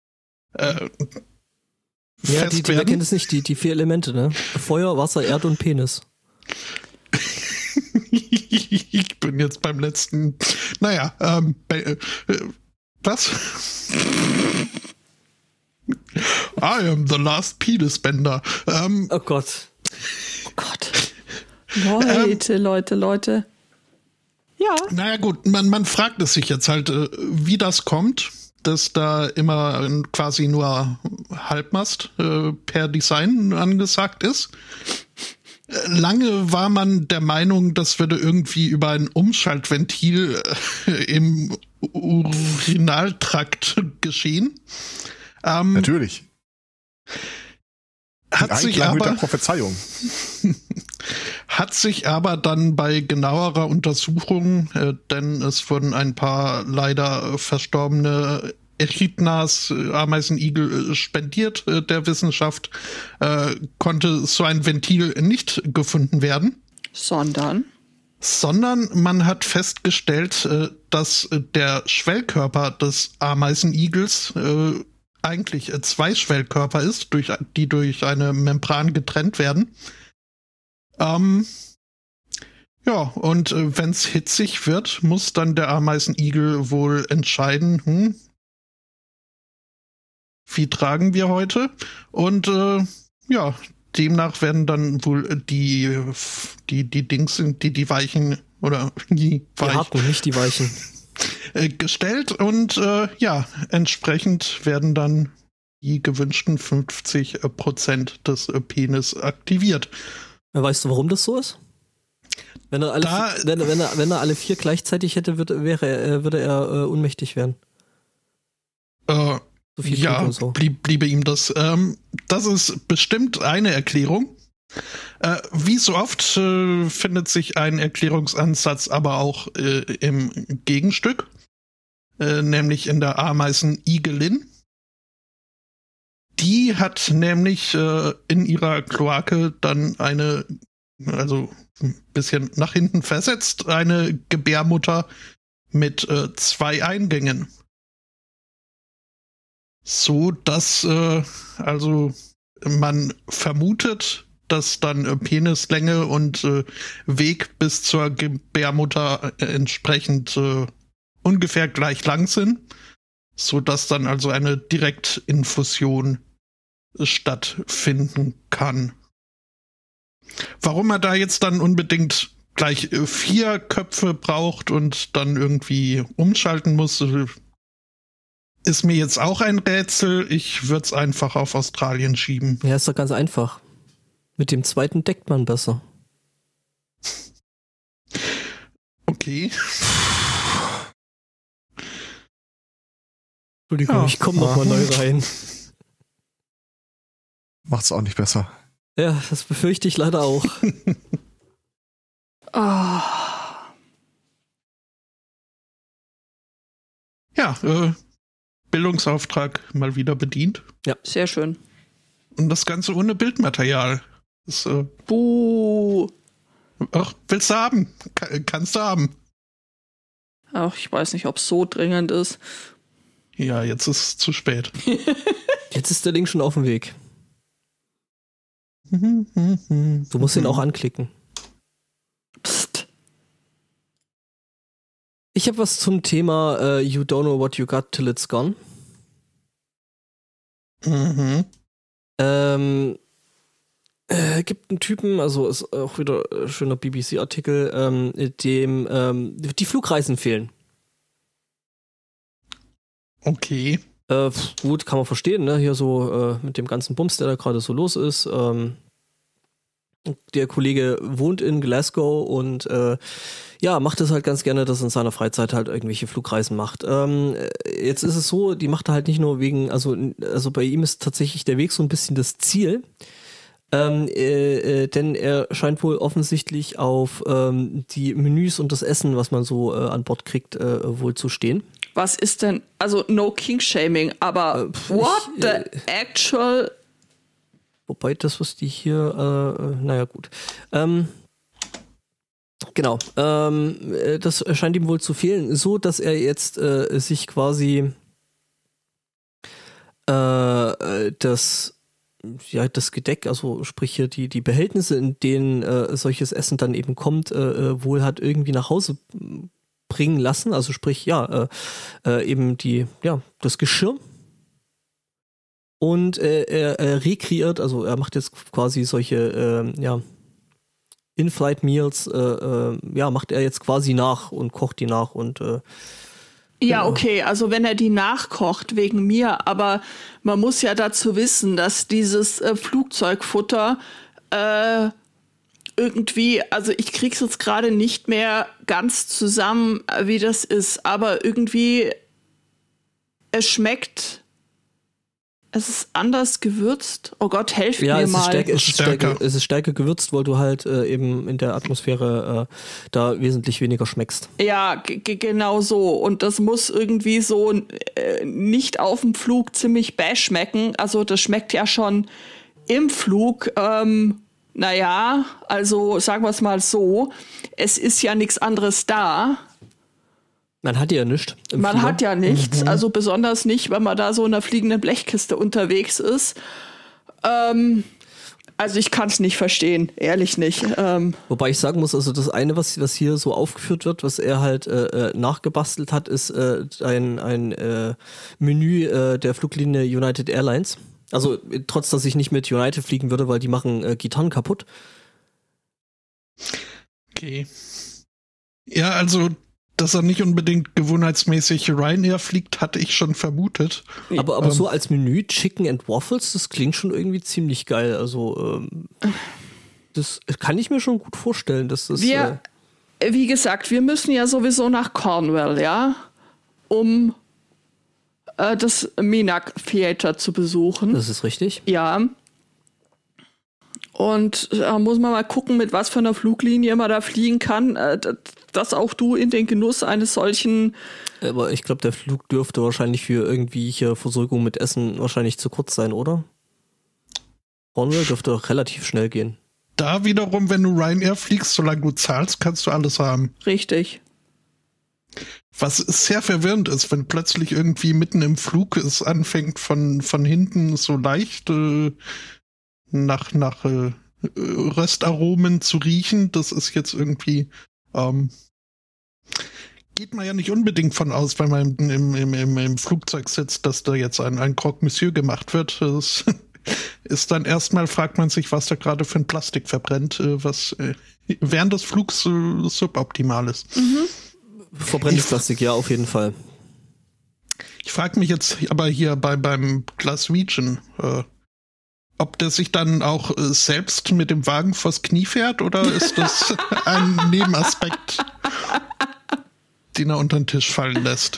Ja, die wer kennt es nicht, die 4 Elemente, ne? Feuer, Wasser, Erde und Penis. Ich bin jetzt beim letzten. Naja, was? I am the last penis bender. Oh Gott. Oh Gott. Leute. Ja. Naja gut, man fragt es sich jetzt halt, wie das kommt, dass da immer quasi nur Halbmast per Design angesagt ist. Lange war man der Meinung, das würde irgendwie über ein Umschaltventil im Urinaltrakt geschehen. Natürlich. Hat sich aber mit der Prophezeiung. Hat sich aber dann bei genauerer Untersuchung, denn es wurden ein paar leider verstorbene Echidnas, Ameisenigel, spendiert der Wissenschaft, konnte so ein Ventil nicht gefunden werden. Sondern man hat festgestellt, dass der Schwellkörper des Ameisenigels eigentlich 2 Schwellkörper ist, die durch eine Membran getrennt werden. Ja, und wenn es hitzig wird, muss dann der Ameisenigel wohl entscheiden, wie tragen wir heute? Und ja, demnach werden dann wohl die Dings, die Weichen oder die harten, nicht die Weichen. Gestellt und ja, entsprechend werden dann die gewünschten 50% des Penis aktiviert. Weißt du, warum das so ist? Wenn er alle 4 gleichzeitig hätte, würde er ohnmächtig werden. So viel ja, so. Bliebe ihm das. Das ist bestimmt eine Erklärung. Wie so oft findet sich ein Erklärungsansatz aber auch im Gegenstück, nämlich in der Ameisenigelin. Die hat nämlich in ihrer Kloake dann also ein bisschen nach hinten versetzt, eine Gebärmutter mit 2 Eingängen. So dass also man vermutet, dass dann Penislänge und Weg bis zur Gebärmutter entsprechend ungefähr gleich lang sind, so dass dann also eine Direktinfusion stattfinden kann. Warum er da jetzt dann unbedingt gleich 4 Köpfe braucht und dann irgendwie umschalten muss, ist mir jetzt auch ein Rätsel. Ich würde es einfach auf Australien schieben. Ja, ist doch ganz einfach. Mit dem 2. deckt man besser. Okay. Entschuldigung, ja, ich komme nochmal neu rein. Macht's auch nicht besser. Ja, das befürchte ich leider auch. Ja, Bildungsauftrag mal wieder bedient. Ja, sehr schön. Und das Ganze ohne Bildmaterial. Das, Buh. Ach, willst du haben? Kannst du haben. Ach, ich weiß nicht, ob es so dringend ist. Ja, jetzt ist es zu spät. Jetzt ist der Link schon auf dem Weg. Du musst ihn auch anklicken. Psst. Ich habe was zum Thema You don't know what you got till it's gone. Gibt einen Typen, also ist auch wieder ein schöner BBC-Artikel, dem die Flugreisen fehlen. Okay. Gut, kann man verstehen, ne? Hier so mit dem ganzen Bums, der da gerade so los ist. Der Kollege wohnt in Glasgow und macht es halt ganz gerne, dass er in seiner Freizeit halt irgendwelche Flugreisen macht. Jetzt ist es so, die macht er halt nicht nur wegen, also bei ihm ist tatsächlich der Weg so ein bisschen das Ziel. Denn er scheint wohl offensichtlich auf die Menüs und das Essen, was man so an Bord kriegt, wohl zu stehen. Was ist denn, also no King-Shaming, aber what the actual... Wobei das, was die hier, naja gut. Genau, das scheint ihm wohl zu fehlen, so dass er jetzt sich quasi das Gedeck, also sprich hier die Behältnisse, in denen solches Essen dann eben kommt, wohl hat irgendwie nach Hause bringen lassen, also sprich, eben das Geschirr. Und er rekreiert, also er macht jetzt quasi solche, In-Flight Meals, macht er jetzt quasi nach und kocht die nach und ja, okay, also wenn er die nachkocht wegen mir, aber man muss ja dazu wissen, dass dieses Flugzeugfutter irgendwie, also ich krieg's jetzt gerade nicht mehr ganz zusammen, wie das ist, aber irgendwie es schmeckt, es ist anders gewürzt. Oh Gott, helft mir mal. Es ist stärker gewürzt, weil du halt eben in der Atmosphäre da wesentlich weniger schmeckst. Ja, genau so. Und das muss irgendwie so nicht auf dem Flug ziemlich bäh schmecken. Also das schmeckt ja schon im Flug. Naja, also sagen wir es mal so. Es ist ja nichts anderes da. Man hat ja nichts. Man hat ja nichts, also besonders nicht, wenn man da so in einer fliegenden Blechkiste unterwegs ist. Also ich kann es nicht verstehen, ehrlich nicht. Wobei ich sagen muss, also das eine, was hier so aufgeführt wird, was er halt nachgebastelt hat, ist ein Menü der Fluglinie United Airlines. Also trotz, dass ich nicht mit United fliegen würde, weil die machen Gitarren kaputt. Okay. Ja, also dass er nicht unbedingt gewohnheitsmäßig Ryanair fliegt, hatte ich schon vermutet. Aber so als Menü Chicken and Waffles, das klingt schon irgendwie ziemlich geil. Also das kann ich mir schon gut vorstellen. Dass das, wie gesagt, wir müssen ja sowieso nach Cornwall, ja, um das Minack Theater zu besuchen. Das ist richtig. Ja. Und da muss man mal gucken, mit was für einer Fluglinie man da fliegen kann, dass auch du in den Genuss eines solchen... Aber ich glaube, der Flug dürfte wahrscheinlich für irgendwie hier Versorgung mit Essen wahrscheinlich zu kurz sein, oder? Cornwall dürfte doch relativ schnell gehen. Da wiederum, wenn du Ryanair fliegst, solange du zahlst, kannst du alles haben. Richtig. Was sehr verwirrend ist, wenn plötzlich irgendwie mitten im Flug es anfängt von hinten so leicht nach Röstaromen zu riechen. Das ist jetzt irgendwie geht man ja nicht unbedingt von aus, wenn man im Flugzeug sitzt, dass da jetzt ein Croque Monsieur gemacht wird. Das ist dann erstmal, fragt man sich, was da gerade für ein Plastik verbrennt, was während des Flugs suboptimal ist. Verbrenntes Plastik, ja, auf jeden Fall. Ich frage mich jetzt aber hier beim Glaswegian, ob der sich dann auch selbst mit dem Wagen vors Knie fährt oder ist das ein Nebenaspekt, den er unter den Tisch fallen lässt?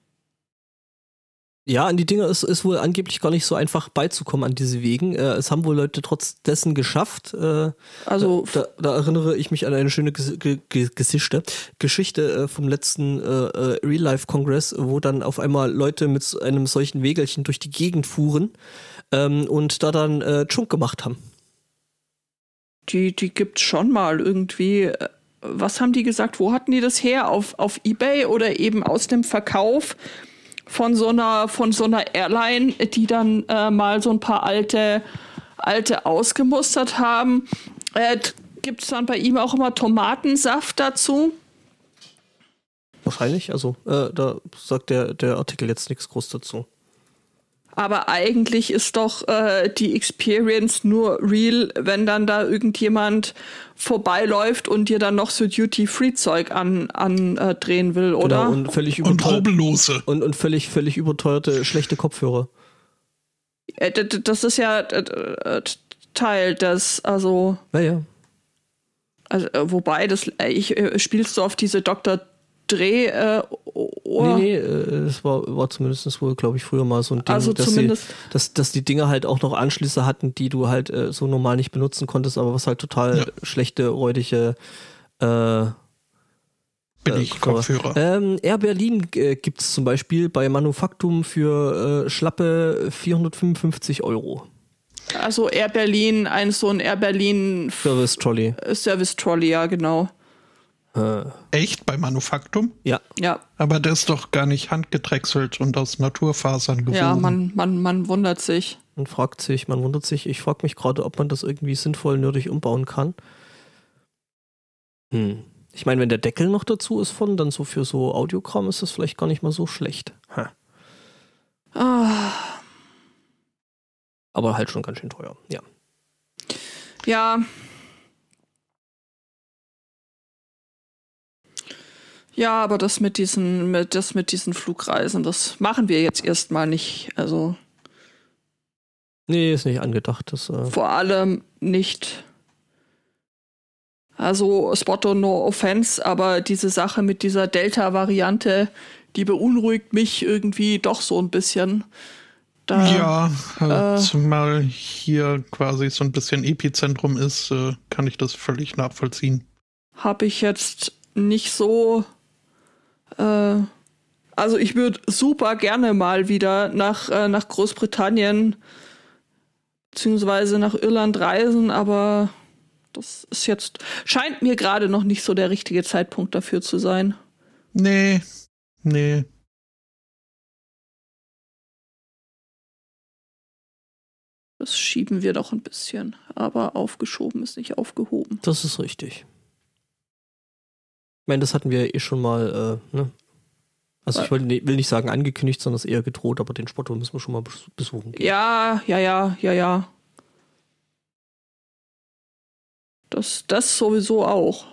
Ja, an die Dinger ist wohl angeblich gar nicht so einfach beizukommen an diese Wegen. Es haben wohl Leute trotz dessen geschafft. Also da erinnere ich mich an eine schöne Geschichte vom letzten Real-Life-Kongress, wo dann auf einmal Leute mit einem solchen Wägelchen durch die Gegend fuhren. und da dann Chunk gemacht haben. Die gibt's schon mal irgendwie. Was haben die gesagt? Wo hatten die das her? Auf eBay oder eben aus dem Verkauf von so einer Airline, die dann mal so ein paar alte ausgemustert haben. Gibt es dann bei ihm auch immer Tomatensaft dazu? Wahrscheinlich, also da sagt der Artikel jetzt nichts groß dazu. Aber eigentlich ist doch die Experience nur real, wenn dann da irgendjemand vorbeiläuft und dir dann noch so Duty-Free-Zeug andrehen will, oder? Genau, und völlig Rubbellose. Und völlig überteuerte, schlechte Kopfhörer. Das ist ja Teil des, also... Naja. Also, wobei, spielst du auf diese Dr. Dre Ohr? Nee, es war zumindest wohl, glaube ich, früher mal so ein Ding, also dass die Dinger halt auch noch Anschlüsse hatten, die du halt so normal nicht benutzen konntest, aber was halt total schlechte, räudige Billig-Kopfhörer. Air Berlin gibt's zum Beispiel bei Manufaktum für schlappe 455 €. Also Air Berlin, so ein Air Berlin Service Trolley. Service Trolley, ja, genau. Echt? Bei Manufaktum? Ja. Aber der ist doch gar nicht handgedrechselt und aus Naturfasern gewoben. Ja, man wundert sich. Man wundert sich. Ich frage mich gerade, ob man das irgendwie sinnvoll nerdig umbauen kann. Ich meine, wenn der Deckel noch dazu ist dann so für so Audiokram ist das vielleicht gar nicht mal so schlecht. Aber halt schon ganz schön teuer, ja. Ja. Ja, aber das mit diesen Flugreisen, das machen wir jetzt erstmal nicht. Also. Nee, ist nicht angedacht. Vor allem nicht. Also, Spotto, no offense, aber diese Sache mit dieser Delta-Variante, die beunruhigt mich irgendwie doch so ein bisschen. Zumal hier quasi so ein bisschen Epizentrum ist, kann ich das völlig nachvollziehen. Habe ich jetzt nicht so. Also ich würde super gerne mal wieder nach Großbritannien beziehungsweise nach Irland reisen, aber das ist jetzt, scheint mir gerade noch nicht so der richtige Zeitpunkt dafür zu sein. Nee. Das schieben wir doch ein bisschen, aber aufgeschoben ist nicht aufgehoben. Das ist richtig. Ich meine, das hatten wir schon mal, ne? Also ich will nicht sagen angekündigt, sondern es eher gedroht, aber den Spotto müssen wir schon mal besuchen gehen. Ja. Das sowieso auch.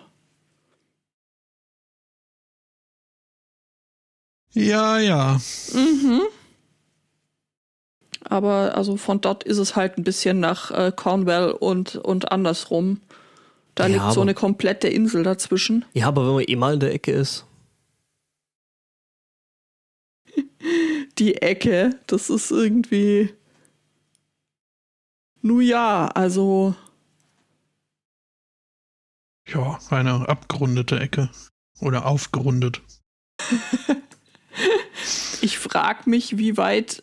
Ja. Mhm. Aber also von dort ist es halt ein bisschen nach Cornwall und andersrum. Da liegt so eine komplette Insel dazwischen. Ja, aber wenn man mal in der Ecke ist. Die Ecke, das ist irgendwie. Nun ja, also. Ja, eine abgerundete Ecke. Oder aufgerundet. Ich frage mich, wie weit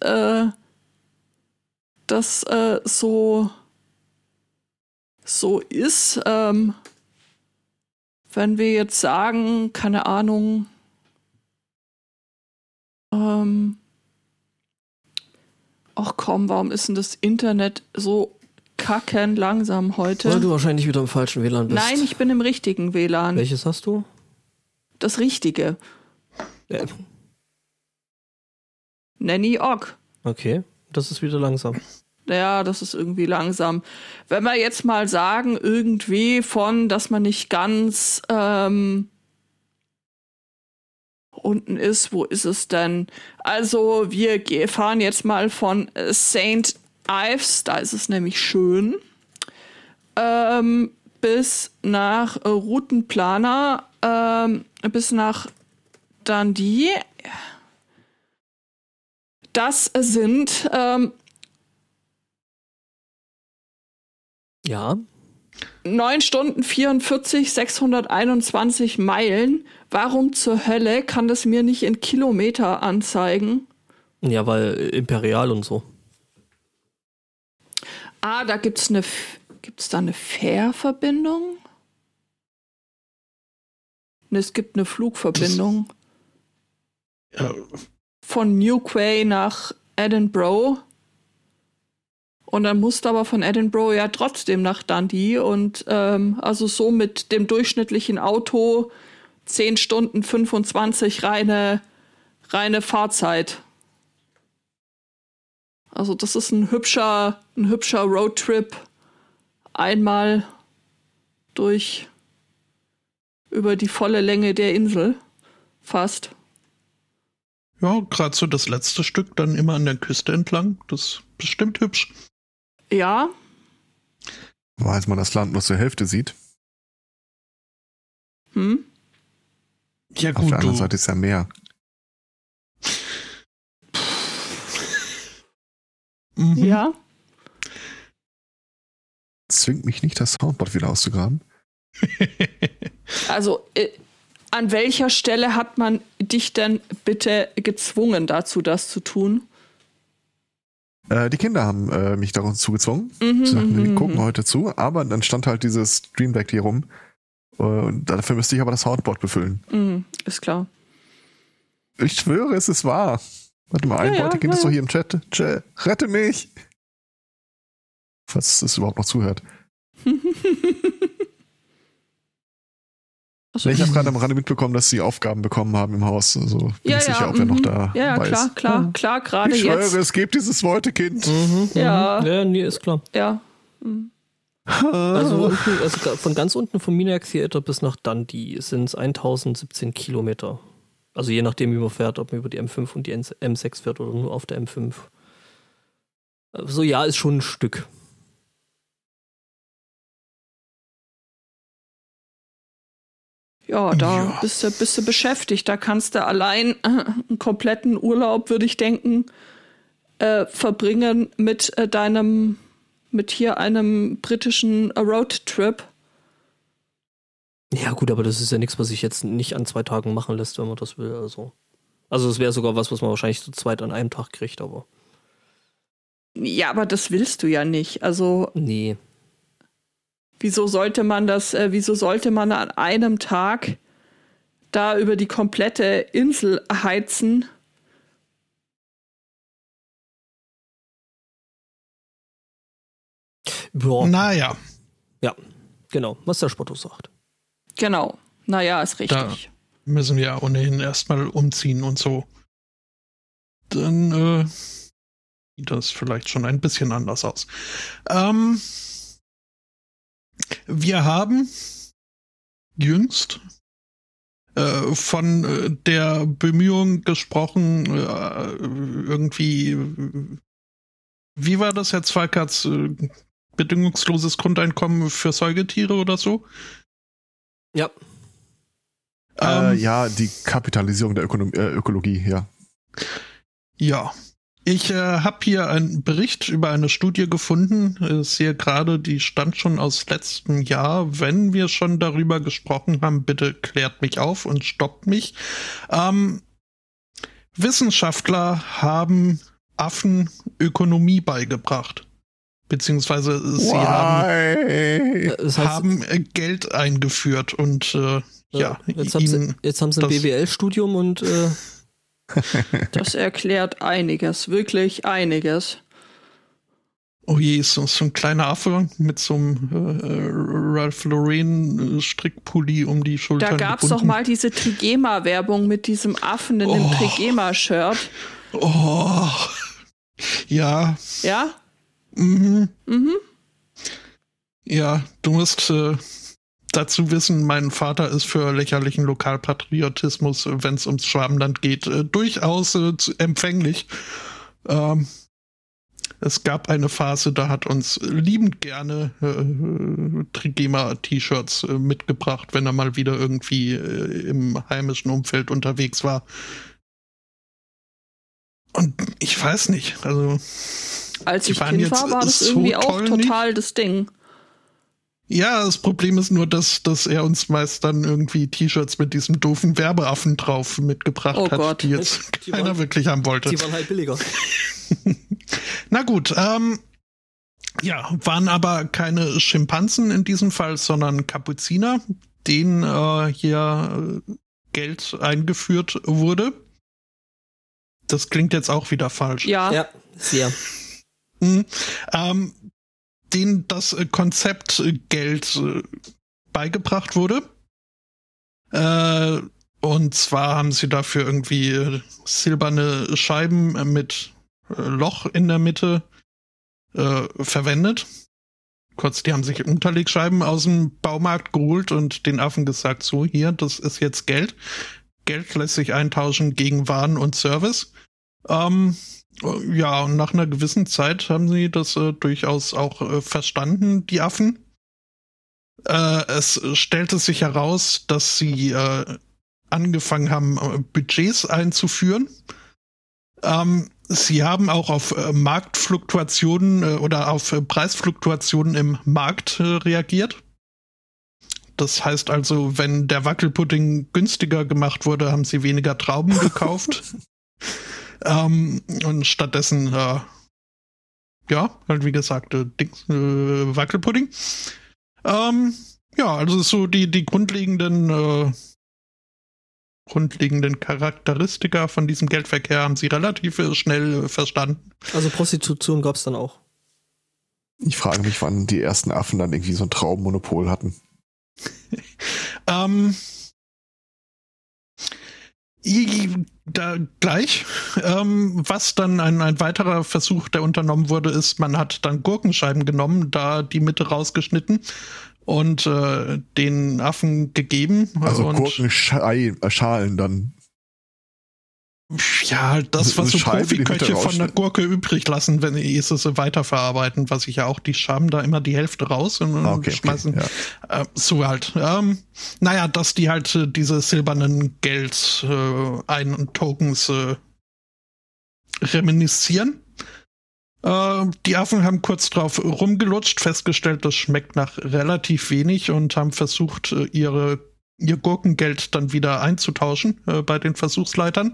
das so ist, wenn wir jetzt sagen, keine Ahnung, ach komm, warum ist denn das Internet so kacken langsam heute? Weil du wahrscheinlich wieder im falschen WLAN bist. Nein, ich bin im richtigen WLAN. Welches hast du? Das Richtige. Nanny-Ogg. Okay, das ist wieder langsam. Ja, das ist irgendwie langsam. Wenn wir jetzt mal sagen, irgendwie dass man nicht ganz unten ist, wo ist es denn? Also wir fahren jetzt mal von St. Ives, da ist es nämlich schön, bis nach Routenplaner, bis nach Dundee. Das sind 9 Stunden 44, 621 Meilen. Warum zur Hölle kann das mir nicht in Kilometer anzeigen? Ja, weil Imperial und so. Da gibt's da eine Fährverbindung? Ne, es gibt eine Flugverbindung. Von Newquay nach Edinburgh. Und dann musst du aber von Edinburgh ja trotzdem nach Dundee. Und also so mit dem durchschnittlichen Auto 10 Stunden 25 reine Fahrzeit. Also das ist ein hübscher Roadtrip. Einmal über die volle Länge der Insel. Fast. Ja, gerade so das letzte Stück dann immer an der Küste entlang. Das ist bestimmt hübsch. Ja. Weil man das Land nur zur Hälfte sieht. Ja, gut. Auf der anderen Seite ist ja Meer. Ja. Zwingt mich nicht, das Soundboard wieder auszugraben. Also, an welcher Stelle hat man dich denn bitte gezwungen dazu, das zu tun? Die Kinder haben mich dazu gezwungen. Sie sagten, wir gucken heute zu, aber dann stand halt dieses Stream Deck hier rum. Und dafür müsste ich aber das Soundboard befüllen. Ist klar. Ich schwöre, es ist wahr. Warte mal, ein Kind ist doch hier im Chat. Rette mich! Falls es überhaupt noch zuhört. Ich habe gerade am Rande mitbekommen, dass sie Aufgaben bekommen haben im Haus. Also bin ich sicher, ob er noch da ist. Ja, klar, gerade jetzt. Ich schwöre, es gibt dieses Woltekind. Ja. Ja, nee, ist klar. Ja. Also von ganz unten vom Minac Theater bis nach Dundee sind es 1017 Kilometer. Also je nachdem, wie man fährt, ob man über die M5 und die M6 fährt oder nur auf der M5. Also ja, ist schon ein Stück. Ja, da bist du beschäftigt. Da kannst du allein einen kompletten Urlaub, würde ich denken, verbringen mit einem britischen Roadtrip. Ja gut, aber das ist ja nichts, was sich jetzt nicht an 2 Tagen machen lässt, wenn man das will. Also es wäre sogar was man wahrscheinlich zu zweit an einem Tag kriegt, aber. Ja, aber das willst du ja nicht. Also. Nee. Wieso sollte man an einem Tag da über die komplette Insel heizen? Boah. Naja. Ja, genau, was der Spotto sagt. Genau, naja, ist richtig. Da müssen wir ja ohnehin erstmal umziehen und so. Dann sieht das vielleicht schon ein bisschen anders aus. Wir haben jüngst von der Bemühung gesprochen, irgendwie, wie war das, Herr Zweikatz, bedingungsloses Grundeinkommen für Säugetiere oder so? Ja. Ja, die Kapitalisierung der Ökologie, ja. Ja. Ich habe hier einen Bericht über eine Studie gefunden. Ich sehe gerade, die stand schon aus letztem Jahr. Wenn wir schon darüber gesprochen haben, bitte klärt mich auf und stoppt mich. Wissenschaftler haben Affen Ökonomie beigebracht. Beziehungsweise sie haben Geld eingeführt und jetzt haben sie ein BWL-Studium und das erklärt einiges, wirklich einiges. Oh je, so ein kleiner Affe mit so einem Ralph Lauren Strickpulli um die Schultern. Da gab's doch mal diese Trigema-Werbung mit diesem Affen in dem Trigema-Shirt. Oh, ja. Ja? Mhm. Ja, du musst dazu wissen, mein Vater ist für lächerlichen Lokalpatriotismus, wenn es ums Schwabenland geht, durchaus empfänglich. Es gab eine Phase, da hat uns liebend gerne Trigema-T-Shirts mitgebracht, wenn er mal wieder irgendwie im heimischen Umfeld unterwegs war. Und ich weiß nicht, also als ich Kind war, war das irgendwie so auch total das Ding. Ja, das Problem ist nur, dass er uns meist dann irgendwie T-Shirts mit diesem doofen Werbeaffen drauf mitgebracht hat, die jetzt keiner wirklich haben wollte. Die waren halt billiger. Na gut, Ja, waren aber keine Schimpansen in diesem Fall, sondern Kapuziner, denen hier Geld eingeführt wurde. Das klingt jetzt auch wieder falsch. Ja, sehr. Denen das Konzept Geld beigebracht wurde. Und zwar haben sie dafür irgendwie silberne Scheiben mit Loch in der Mitte verwendet. Kurz, die haben sich Unterlegscheiben aus dem Baumarkt geholt und den Affen gesagt, so hier, das ist jetzt Geld. Geld lässt sich eintauschen gegen Waren und Service. Ja, und nach einer gewissen Zeit haben sie das durchaus auch verstanden, die Affen. Es stellte sich heraus, dass sie angefangen haben, Budgets einzuführen. Sie haben auch auf Marktfluktuationen oder auf Preisfluktuationen im Markt reagiert. Das heißt also, wenn der Wackelpudding günstiger gemacht wurde, haben sie weniger Trauben gekauft. Und stattdessen, ja, halt wie gesagt, Wackelpudding. Ja, also so die grundlegenden Charakteristika von diesem Geldverkehr haben sie relativ schnell verstanden. Also Prostitution gab es dann auch. Ich frage mich, wann die ersten Affen dann irgendwie so ein Traubenmonopol hatten. Gleich. Was dann ein weiterer Versuch, der unternommen wurde, ist, man hat dann Gurkenscheiben genommen, da die Mitte rausgeschnitten und den Affen gegeben. Also Gurkenschalen dann. Ja, das, was so Profiköche von der Gurke übrig lassen, wenn sie weiterverarbeiten, was ich ja auch, die schaben da immer die Hälfte raus und schmeißen. Okay, ja. So halt. Naja, dass die halt diese silbernen Geld-Tokens reminiszieren. Die Affen haben kurz drauf rumgelutscht, festgestellt, das schmeckt nach relativ wenig und haben versucht, ihr Gurkengeld dann wieder einzutauschen bei den Versuchsleitern.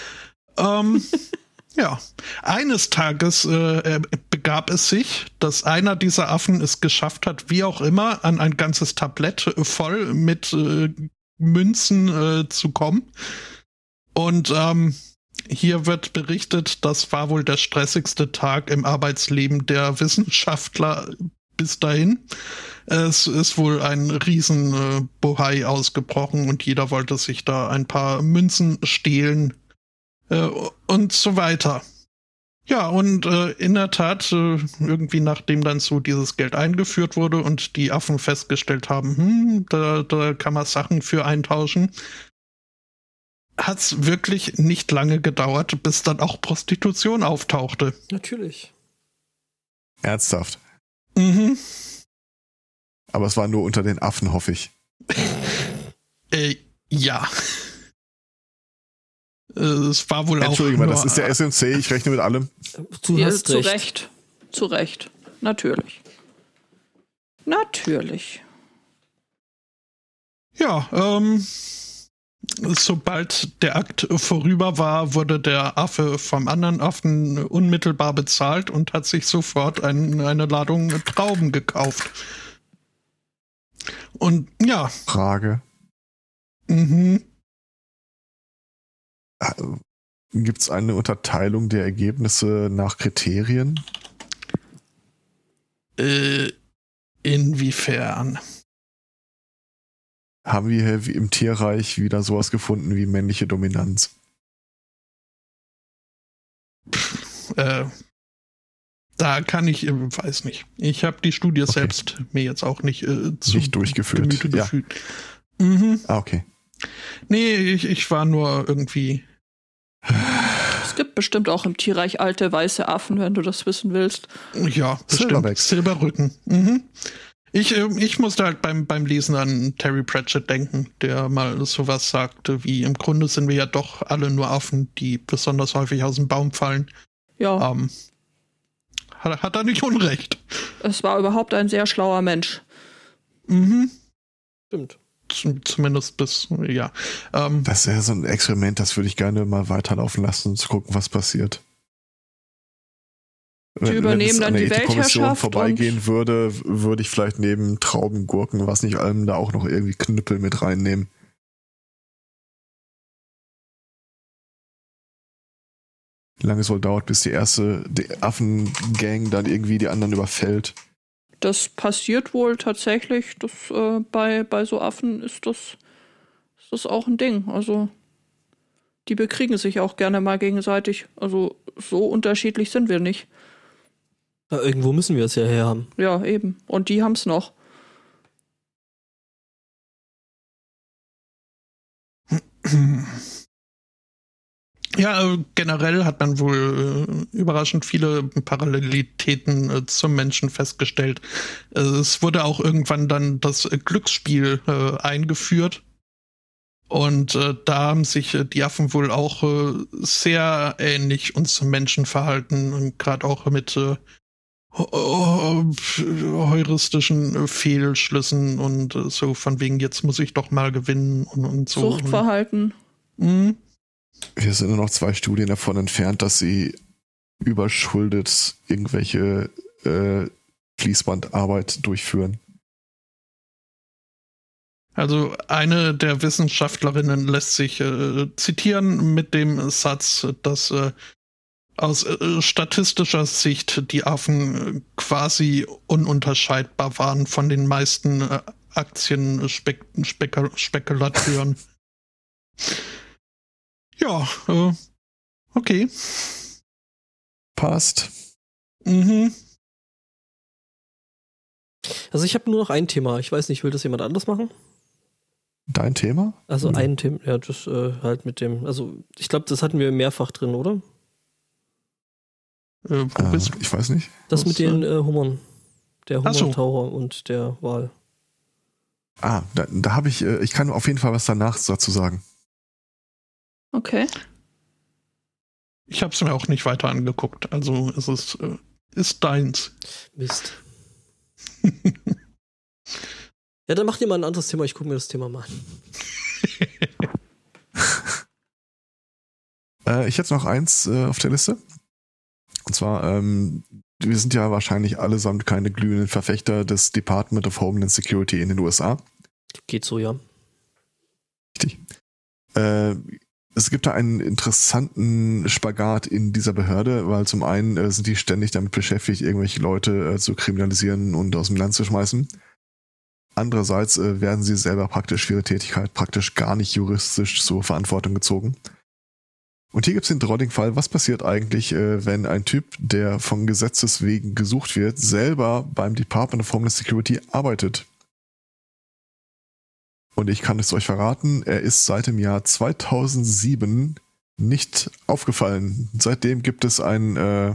Ja, eines Tages begab es sich, dass einer dieser Affen es geschafft hat, wie auch immer, an ein ganzes Tablett voll mit Münzen zu kommen. Und hier wird berichtet, das war wohl der stressigste Tag im Arbeitsleben der Wissenschaftler bis dahin. Es ist wohl ein riesen Bohai ausgebrochen und jeder wollte sich da ein paar Münzen stehlen und so weiter. Ja, und in der Tat, irgendwie nachdem dann so dieses Geld eingeführt wurde und die Affen festgestellt haben, da kann man Sachen für eintauschen, hat's wirklich nicht lange gedauert, bis dann auch Prostitution auftauchte. Natürlich. Ernsthaft? Mhm. Aber es war nur unter den Affen, hoffe ich. Ja. Es war wohl auch. Entschuldigung, das ist der SMC, ich rechne mit allem. Du hast recht. Zu Recht. Natürlich. Ja, sobald der Akt vorüber war, wurde der Affe vom anderen Affen unmittelbar bezahlt und hat sich sofort eine Ladung Trauben gekauft. Und ja. Frage. Gibt es eine Unterteilung der Ergebnisse nach Kriterien? Inwiefern? Haben wir hier im Tierreich wieder sowas gefunden wie männliche Dominanz? Da kann ich, weiß nicht. Ich habe die Studie selbst mir jetzt auch nicht nicht durchgeführt. Gemüte gefühlt. Okay. Nee, ich war nur irgendwie. Es gibt bestimmt auch im Tierreich alte weiße Affen, wenn du das wissen willst. Ja, bestimmt. Silberrücken. Ich musste halt beim Lesen an Terry Pratchett denken, der mal sowas sagte wie, im Grunde sind wir ja doch alle nur Affen, die besonders häufig aus dem Baum fallen. Ja. Hat er nicht Unrecht. Es war überhaupt ein sehr schlauer Mensch. Stimmt. Zumindest bis, ja. Das ist ja so ein Experiment, das würde ich gerne mal weiterlaufen lassen, um zu gucken, was passiert. Die übernehmen dann die Weltherrschaft. Vorbeigehen würde ich vielleicht neben Trauben, Gurken, was nicht allem, da auch noch irgendwie Knüppel mit reinnehmen. Wie lange es wohl dauert, bis die Affengang dann irgendwie die anderen überfällt. Das passiert wohl tatsächlich. Das, bei so Affen ist das auch ein Ding. Also die bekriegen sich auch gerne mal gegenseitig. Also so unterschiedlich sind wir nicht. Ja, irgendwo müssen wir es ja her haben. Ja, eben. Und die haben es noch. Ja, generell hat man wohl überraschend viele Parallelitäten zum Menschen festgestellt. Es wurde auch irgendwann dann das Glücksspiel eingeführt. Und da haben sich die Affen wohl auch sehr ähnlich uns Menschen verhalten. Gerade auch mit heuristischen Fehlschlüssen und so von wegen, jetzt muss ich doch mal gewinnen und so. Suchtverhalten. Wir sind nur noch 2 Studien davon entfernt, dass sie überschuldet irgendwelche Fließbandarbeit durchführen. Also eine der Wissenschaftlerinnen lässt sich zitieren mit dem Satz, dass aus statistischer Sicht die Affen quasi ununterscheidbar waren von den meisten Aktienspekulateuren. Ja, okay. Passt. Mhm. Also ich habe nur noch ein Thema. Ich weiß nicht, will das jemand anders machen? Dein Thema? Also ein Thema, ja, das halt mit dem, also ich glaube, das hatten wir mehrfach drin, oder? Wo bist du? Ich weiß nicht. Das mit den Hummern. Der Hummertaucher und der Wal. Da habe ich kann auf jeden Fall was danach dazu sagen. Okay. Ich habe es mir auch nicht weiter angeguckt, also es ist deins. Mist. Ja, dann macht ihr mal ein anderes Thema, ich gucke mir das Thema mal an. Ich hätte noch eins auf der Liste. Und zwar, wir sind ja wahrscheinlich allesamt keine glühenden Verfechter des Department of Homeland Security in den USA. Geht so, ja. Richtig. Es gibt da einen interessanten Spagat in dieser Behörde, weil zum einen sind die ständig damit beschäftigt, irgendwelche Leute zu kriminalisieren und aus dem Land zu schmeißen. Andererseits werden sie selber praktisch für ihre Tätigkeit praktisch gar nicht juristisch zur Verantwortung gezogen. Und hier gibt es den drolligen Fall, was passiert eigentlich, wenn ein Typ, der von Gesetzes wegen gesucht wird, selber beim Department of Homeland Security arbeitet. Und ich kann es euch verraten, er ist seit dem Jahr 2007 nicht aufgefallen. Seitdem gibt es ein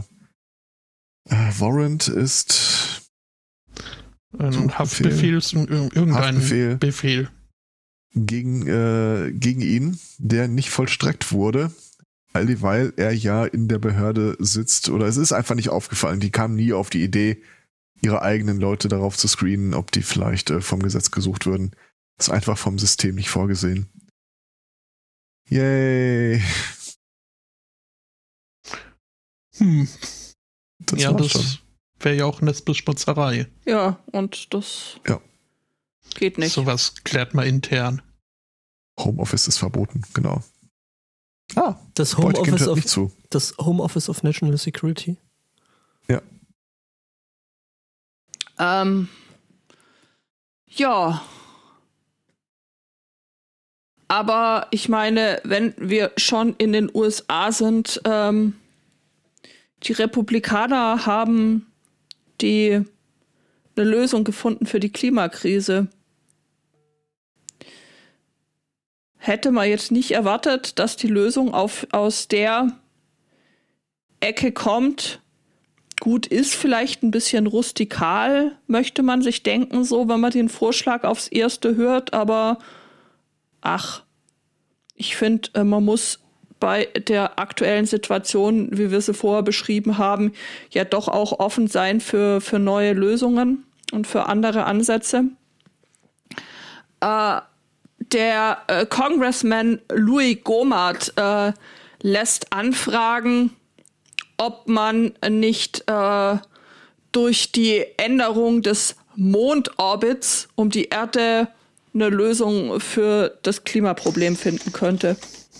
Warrant ist ein Haftbefehl, irgendein Befehl gegen ihn, der nicht vollstreckt wurde, weil er ja in der Behörde sitzt, oder es ist einfach nicht aufgefallen. Die kamen nie auf die Idee, ihre eigenen Leute darauf zu screenen, ob die vielleicht vom Gesetz gesucht würden. Das ist einfach vom System nicht vorgesehen. Yay! Das wäre ja auch eine Beschmutzerei. Ja, und das geht nicht. Sowas klärt man intern. Homeoffice ist verboten, genau. Das Homeoffice of National Security? Ja. Ja. Aber ich meine, wenn wir schon in den USA sind, die Republikaner haben eine Lösung gefunden für die Klimakrise. Hätte man jetzt nicht erwartet, dass die Lösung aus der Ecke kommt. Gut, ist vielleicht ein bisschen rustikal, möchte man sich denken, so, wenn man den Vorschlag aufs Erste hört, aber ich finde, man muss bei der aktuellen Situation, wie wir sie vorher beschrieben haben, ja doch auch offen sein für neue Lösungen und für andere Ansätze. Der Congressman Louis Gohmert lässt anfragen, ob man nicht durch die Änderung des Mondorbits um die Erde eine Lösung für das Klimaproblem finden könnte.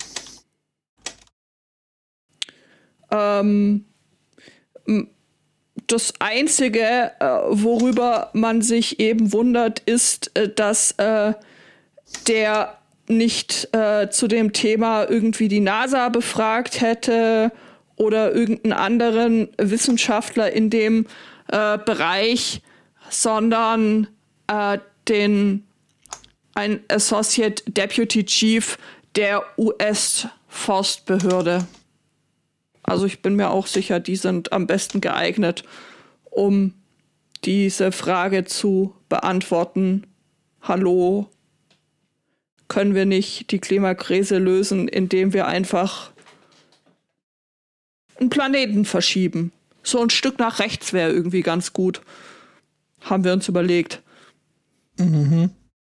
Das Einzige, worüber man sich eben wundert, ist, dass der nicht zu dem Thema irgendwie die NASA befragt hätte oder irgendeinen anderen Wissenschaftler in dem Bereich, sondern ein Associate Deputy Chief der US-Forstbehörde. Also ich bin mir auch sicher, die sind am besten geeignet, um diese Frage zu beantworten. Hallo, können wir nicht die Klimakrise lösen, indem wir einfach einen Planeten verschieben? So ein Stück nach rechts wäre irgendwie ganz gut. Haben wir uns überlegt. Mhm.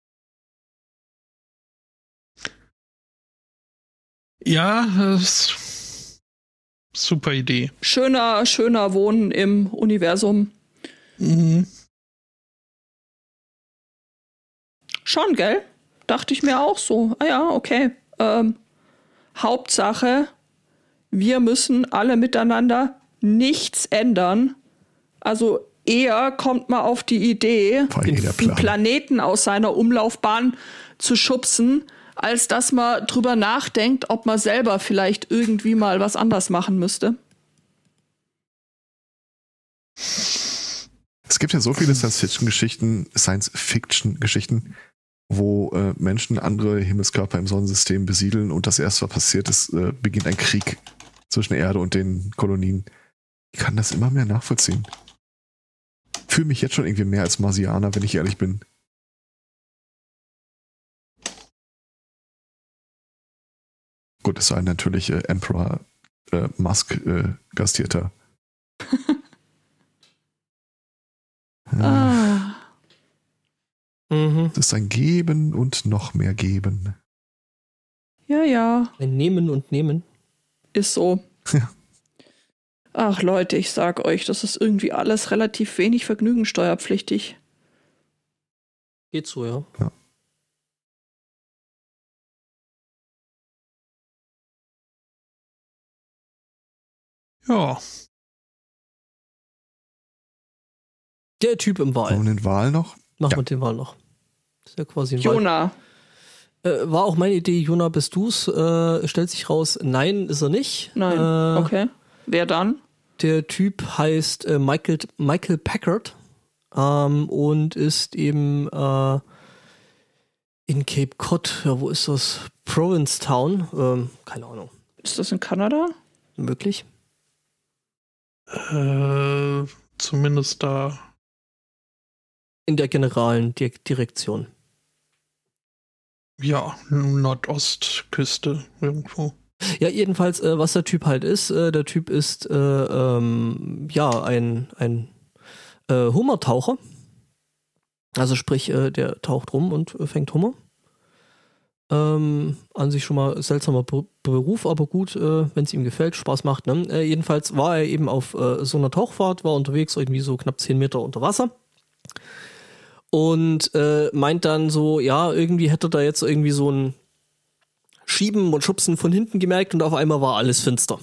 Ja, super Idee. Schöner Wohnen im Universum. Mhm. Schon, gell? Dachte ich mir auch so. Ah ja, okay. Hauptsache, wir müssen alle miteinander nichts ändern. Also eher kommt man auf die Idee, den Planeten aus seiner Umlaufbahn zu schubsen, als dass man drüber nachdenkt, ob man selber vielleicht irgendwie mal was anders machen müsste. Es gibt ja so viele Science-Fiction-Geschichten, wo Menschen andere Himmelskörper im Sonnensystem besiedeln und das erste, was passiert ist, beginnt ein Krieg zwischen der Erde und den Kolonien. Ich kann das immer mehr nachvollziehen. Fühle mich jetzt schon irgendwie mehr als Marsianer, wenn ich ehrlich bin. Gut, es sei natürlich Emperor Musk gastierter. Es ist ein Geben und noch mehr Geben. Ja. Ein Nehmen und Nehmen. Ist so. Ja. Ach Leute, ich sag euch, das ist irgendwie alles relativ wenig vergnügungssteuerpflichtig. Geht so, ja. Ja. Der Typ im Wal. Und den Wal noch? Machen wir den Wal noch. Das ist ja quasi ein Jonah. War auch meine Idee, Jonah, bist du's? Stellt sich raus, nein, ist er nicht. Nein, okay. Wer dann? Der Typ heißt Michael Packard und ist eben in Cape Cod. Ja, wo ist das? Provincetown. Keine Ahnung. Ist das in Kanada? Möglich. Zumindest da. In der generalen Direktion. Ja, Nordostküste irgendwo. Ja, jedenfalls, was der Typ halt ist, der Typ ist ein Hummertaucher. Also sprich, der taucht rum und fängt Hummer. An sich schon mal seltsamer Beruf, aber gut, wenn es ihm gefällt, Spaß macht. Ne? Jedenfalls war er eben auf so einer Tauchfahrt, war unterwegs irgendwie so knapp 10 Meter unter Wasser. Und meint dann so, ja, irgendwie hätte er da jetzt irgendwie so ein Schieben und Schubsen von hinten gemerkt und auf einmal war alles finster.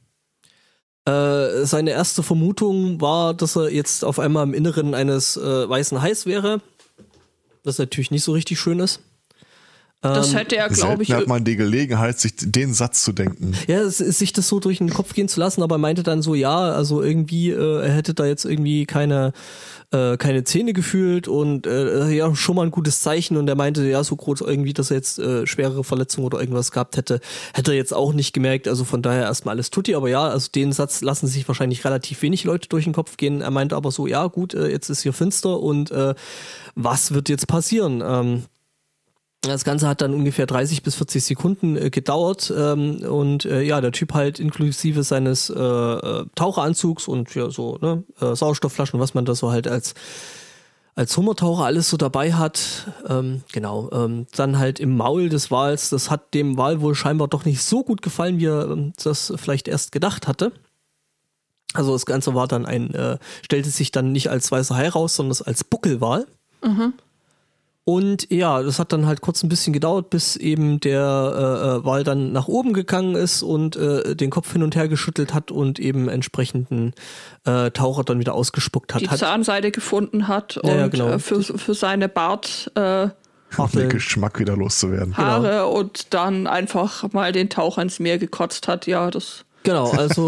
Seine erste Vermutung war, dass er jetzt auf einmal im Inneren eines weißen Hais wäre, was natürlich nicht so richtig schön ist. Das hätte er, glaube ich... hat man die Gelegenheit, sich den Satz zu denken. Ja, sich das so durch den Kopf gehen zu lassen, aber er meinte dann so, ja, also irgendwie, er hätte da jetzt irgendwie keine Zähne gefühlt und ja, schon mal ein gutes Zeichen und er meinte, ja, so groß irgendwie, dass er jetzt schwerere Verletzungen oder irgendwas gehabt hätte er jetzt auch nicht gemerkt, also von daher erstmal alles tutti, aber ja, also den Satz lassen sich wahrscheinlich relativ wenig Leute durch den Kopf gehen. Er meinte aber so, ja gut, jetzt ist hier finster und was wird jetzt passieren? Das Ganze hat dann ungefähr 30 bis 40 Sekunden gedauert und ja, der Typ halt inklusive seines Taucheranzugs und ja so ne, Sauerstoffflaschen, was man da so halt als Hummertaucher alles so dabei hat, dann halt im Maul des Wals, das hat dem Wal wohl scheinbar doch nicht so gut gefallen, wie er das vielleicht erst gedacht hatte. Also das Ganze war dann stellte sich dann nicht als weißer Hai raus, sondern als Buckelwal. Mhm. Und ja, das hat dann halt kurz ein bisschen gedauert, bis eben der Wal dann nach oben gegangen ist und den Kopf hin und her geschüttelt hat und eben entsprechenden Taucher dann wieder ausgespuckt hat. Die Zahnseide gefunden hat und genau. für seine den Geschmack wieder loszuwerden. Haare und dann einfach mal den Taucher ins Meer gekotzt hat. Ja, das. Genau, also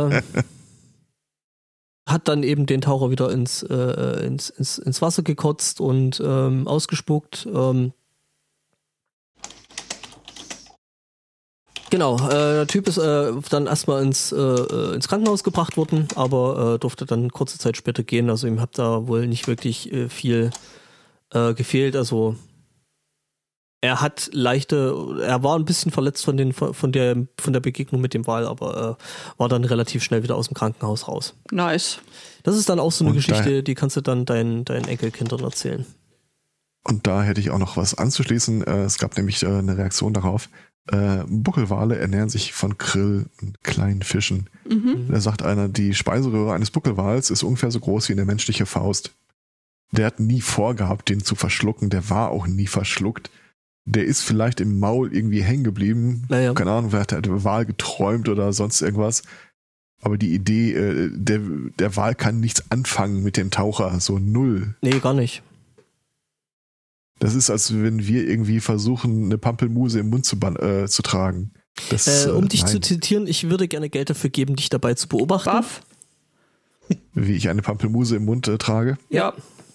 hat dann eben den Taucher wieder ins Wasser gekotzt und ausgespuckt. Genau, der Typ ist dann erstmal ins Krankenhaus gebracht worden, aber durfte dann kurze Zeit später gehen. Also ihm hat da wohl nicht wirklich viel gefehlt. Also er war ein bisschen verletzt von der Begegnung mit dem Wal, aber war dann relativ schnell wieder aus dem Krankenhaus raus. Nice. Das ist dann auch so eine Geschichte, die kannst du dann deinen Enkelkindern erzählen. Und da hätte ich auch noch was anzuschließen. Es gab nämlich eine Reaktion darauf. Buckelwale ernähren sich von Krill und kleinen Fischen. Mhm. Da sagt einer, die Speiseröhre eines Buckelwals ist ungefähr so groß wie eine menschliche Faust. Der hat nie vorgehabt, den zu verschlucken. Der war auch nie verschluckt. Der ist vielleicht im Maul irgendwie hängen geblieben. Naja. Keine Ahnung, wer hat der Wal geträumt oder sonst irgendwas. Aber die Idee, der Wal kann nichts anfangen mit dem Taucher. So null. Nee, gar nicht. Das ist, als wenn wir irgendwie versuchen, eine Pampelmuse im Mund zu tragen. Um dich zu zitieren, ich würde gerne Geld dafür geben, dich dabei zu beobachten. Buff? Wie ich eine Pampelmuse im Mund trage? Ja.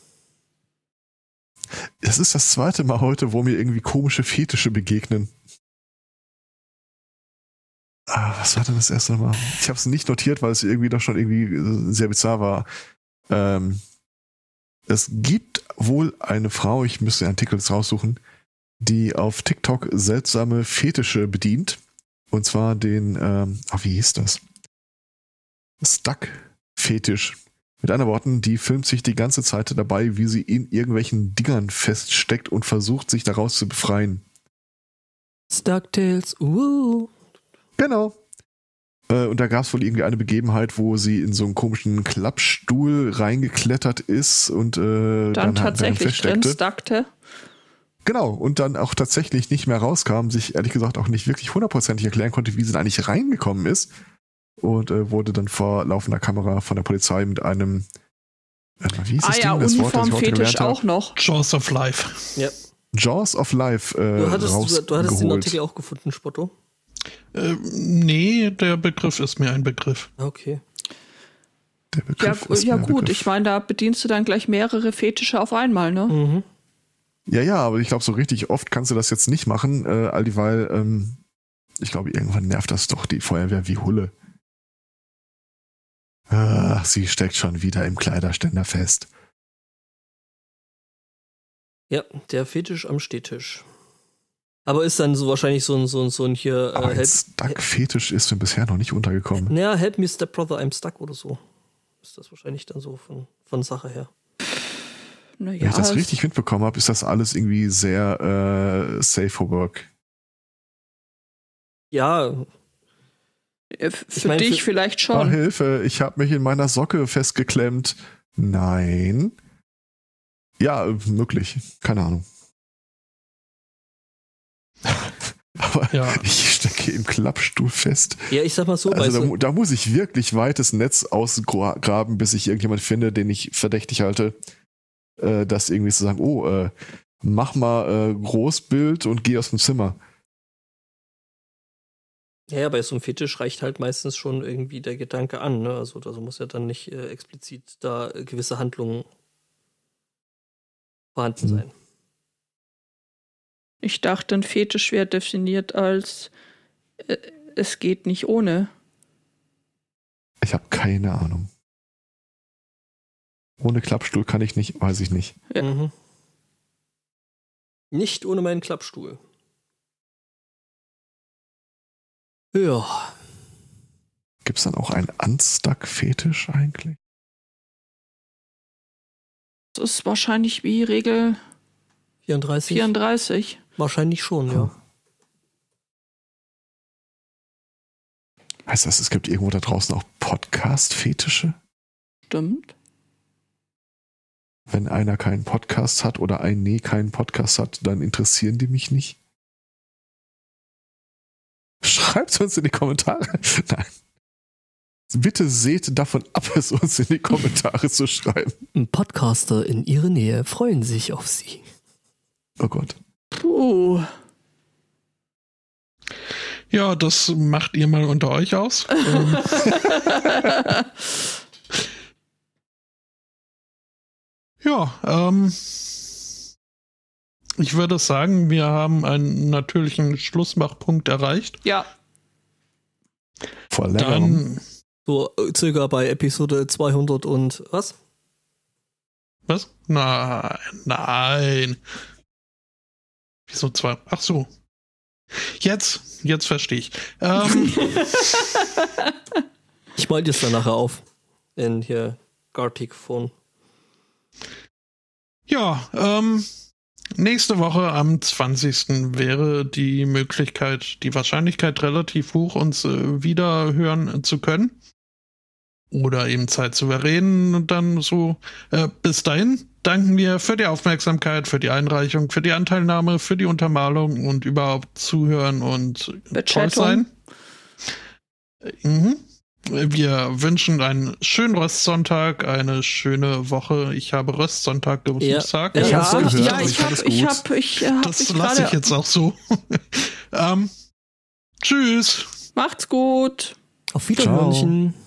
Es ist das zweite Mal heute, wo mir irgendwie komische Fetische begegnen. Was war denn das erste Mal? Ich habe es nicht notiert, weil es irgendwie doch schon irgendwie sehr bizarr war. Es gibt wohl eine Frau, ich müsste den Artikel jetzt raussuchen, die auf TikTok seltsame Fetische bedient. Und zwar den, wie hieß das? Stuck-Fetisch. Mit anderen Worten, die filmt sich die ganze Zeit dabei, wie sie in irgendwelchen Dingern feststeckt und versucht, sich daraus zu befreien. Stucktails, Genau. Und da gab es wohl irgendwie eine Begebenheit, wo sie in so einen komischen Klappstuhl reingeklettert ist und dann tatsächlich drin stuckte. Genau, und dann auch tatsächlich nicht mehr rauskam, sich ehrlich gesagt auch nicht wirklich hundertprozentig erklären konnte, wie sie da eigentlich reingekommen ist. Und wurde dann vor laufender Kamera von der Polizei mit einem wie hieß das Ding? Das Wort, das ich heute gelernt habe? Auch noch. Jaws of Life. Ja. Jaws of Life du hattest den Artikel auch gefunden, Spotto? Nee, der Begriff ist mir ein Begriff. Okay. Der Begriff ist ja mir ein gut, Begriff. ich meine, da bedienst du dann gleich mehrere Fetische auf einmal, ne? Mhm. Ja, aber ich glaube, so richtig oft kannst du das jetzt nicht machen, all dieweil, ich glaube, irgendwann nervt das doch die Feuerwehr wie Hulle. Sie steckt schon wieder im Kleiderständer fest. Ja, der Fetisch am Stehtisch. Aber ist dann so wahrscheinlich so ein hier. Ein Stuck-Fetisch ist mir bisher noch nicht untergekommen. Naja, Help Me Stepbrother, I'm Stuck oder so. Ist das wahrscheinlich dann so von Sache her. Naja, wenn ich das richtig mitbekommen habe, ist das alles irgendwie sehr safe for work. Ja. Für dich vielleicht schon. Hilfe, ich habe mich in meiner Socke festgeklemmt. Nein. Ja, möglich. Keine Ahnung. Aber ja. Ich stecke im Klappstuhl fest. Ja, ich sag mal so. Also da muss ich wirklich weites Netz ausgraben, bis ich irgendjemand finde, den ich verdächtig halte, das irgendwie zu sagen, mach mal Großbild und geh aus dem Zimmer. Ja, bei so einem Fetisch reicht halt meistens schon irgendwie der Gedanke an, ne? Also da muss ja dann nicht explizit da gewisse Handlungen vorhanden sein. Ich dachte, ein Fetisch wäre definiert als es geht nicht ohne. Ich habe keine Ahnung. Ohne Klappstuhl kann ich nicht, weiß ich nicht. Ja. Mhm. Nicht ohne meinen Klappstuhl. Ja. Gibt es dann auch einen Unstuck-Fetisch eigentlich? Das ist wahrscheinlich wie Regel 34. Wahrscheinlich schon, ja. Heißt das, es gibt irgendwo da draußen auch Podcast-Fetische? Stimmt. Wenn einer keinen Podcast hat oder ein keinen Podcast hat, dann interessieren die mich nicht. Schreibt uns in die Kommentare. Nein. Bitte seht davon ab, es uns in die Kommentare zu schreiben. Podcaster in ihrer Nähe freuen sich auf Sie. Oh Gott. Puh. Ja, das macht ihr mal unter euch aus. Ja, ich würde sagen, wir haben einen natürlichen Schlussmachpunkt erreicht. Ja. Voll Dann so circa bei Episode 200 und was? Was? Nein. Wieso 2? Ach so. Jetzt verstehe ich. Ich mal das dann nachher auf. In hier Gartic Phone. Ja, nächste Woche am 20. wäre die Wahrscheinlichkeit relativ hoch, uns wieder hören zu können. Oder eben Zeit zu reden und dann so. Bis dahin danken wir für die Aufmerksamkeit, für die Einreichung, für die Anteilnahme, für die Untermalung und überhaupt zuhören und toll sein. Wir wünschen einen schönen Röstsonntag, eine schöne Woche. Ich habe Röstsonntag Geburtstag. Ja, ich habe das lasse ich jetzt auch so. Tschüss. Macht's gut. Auf Wiederhören.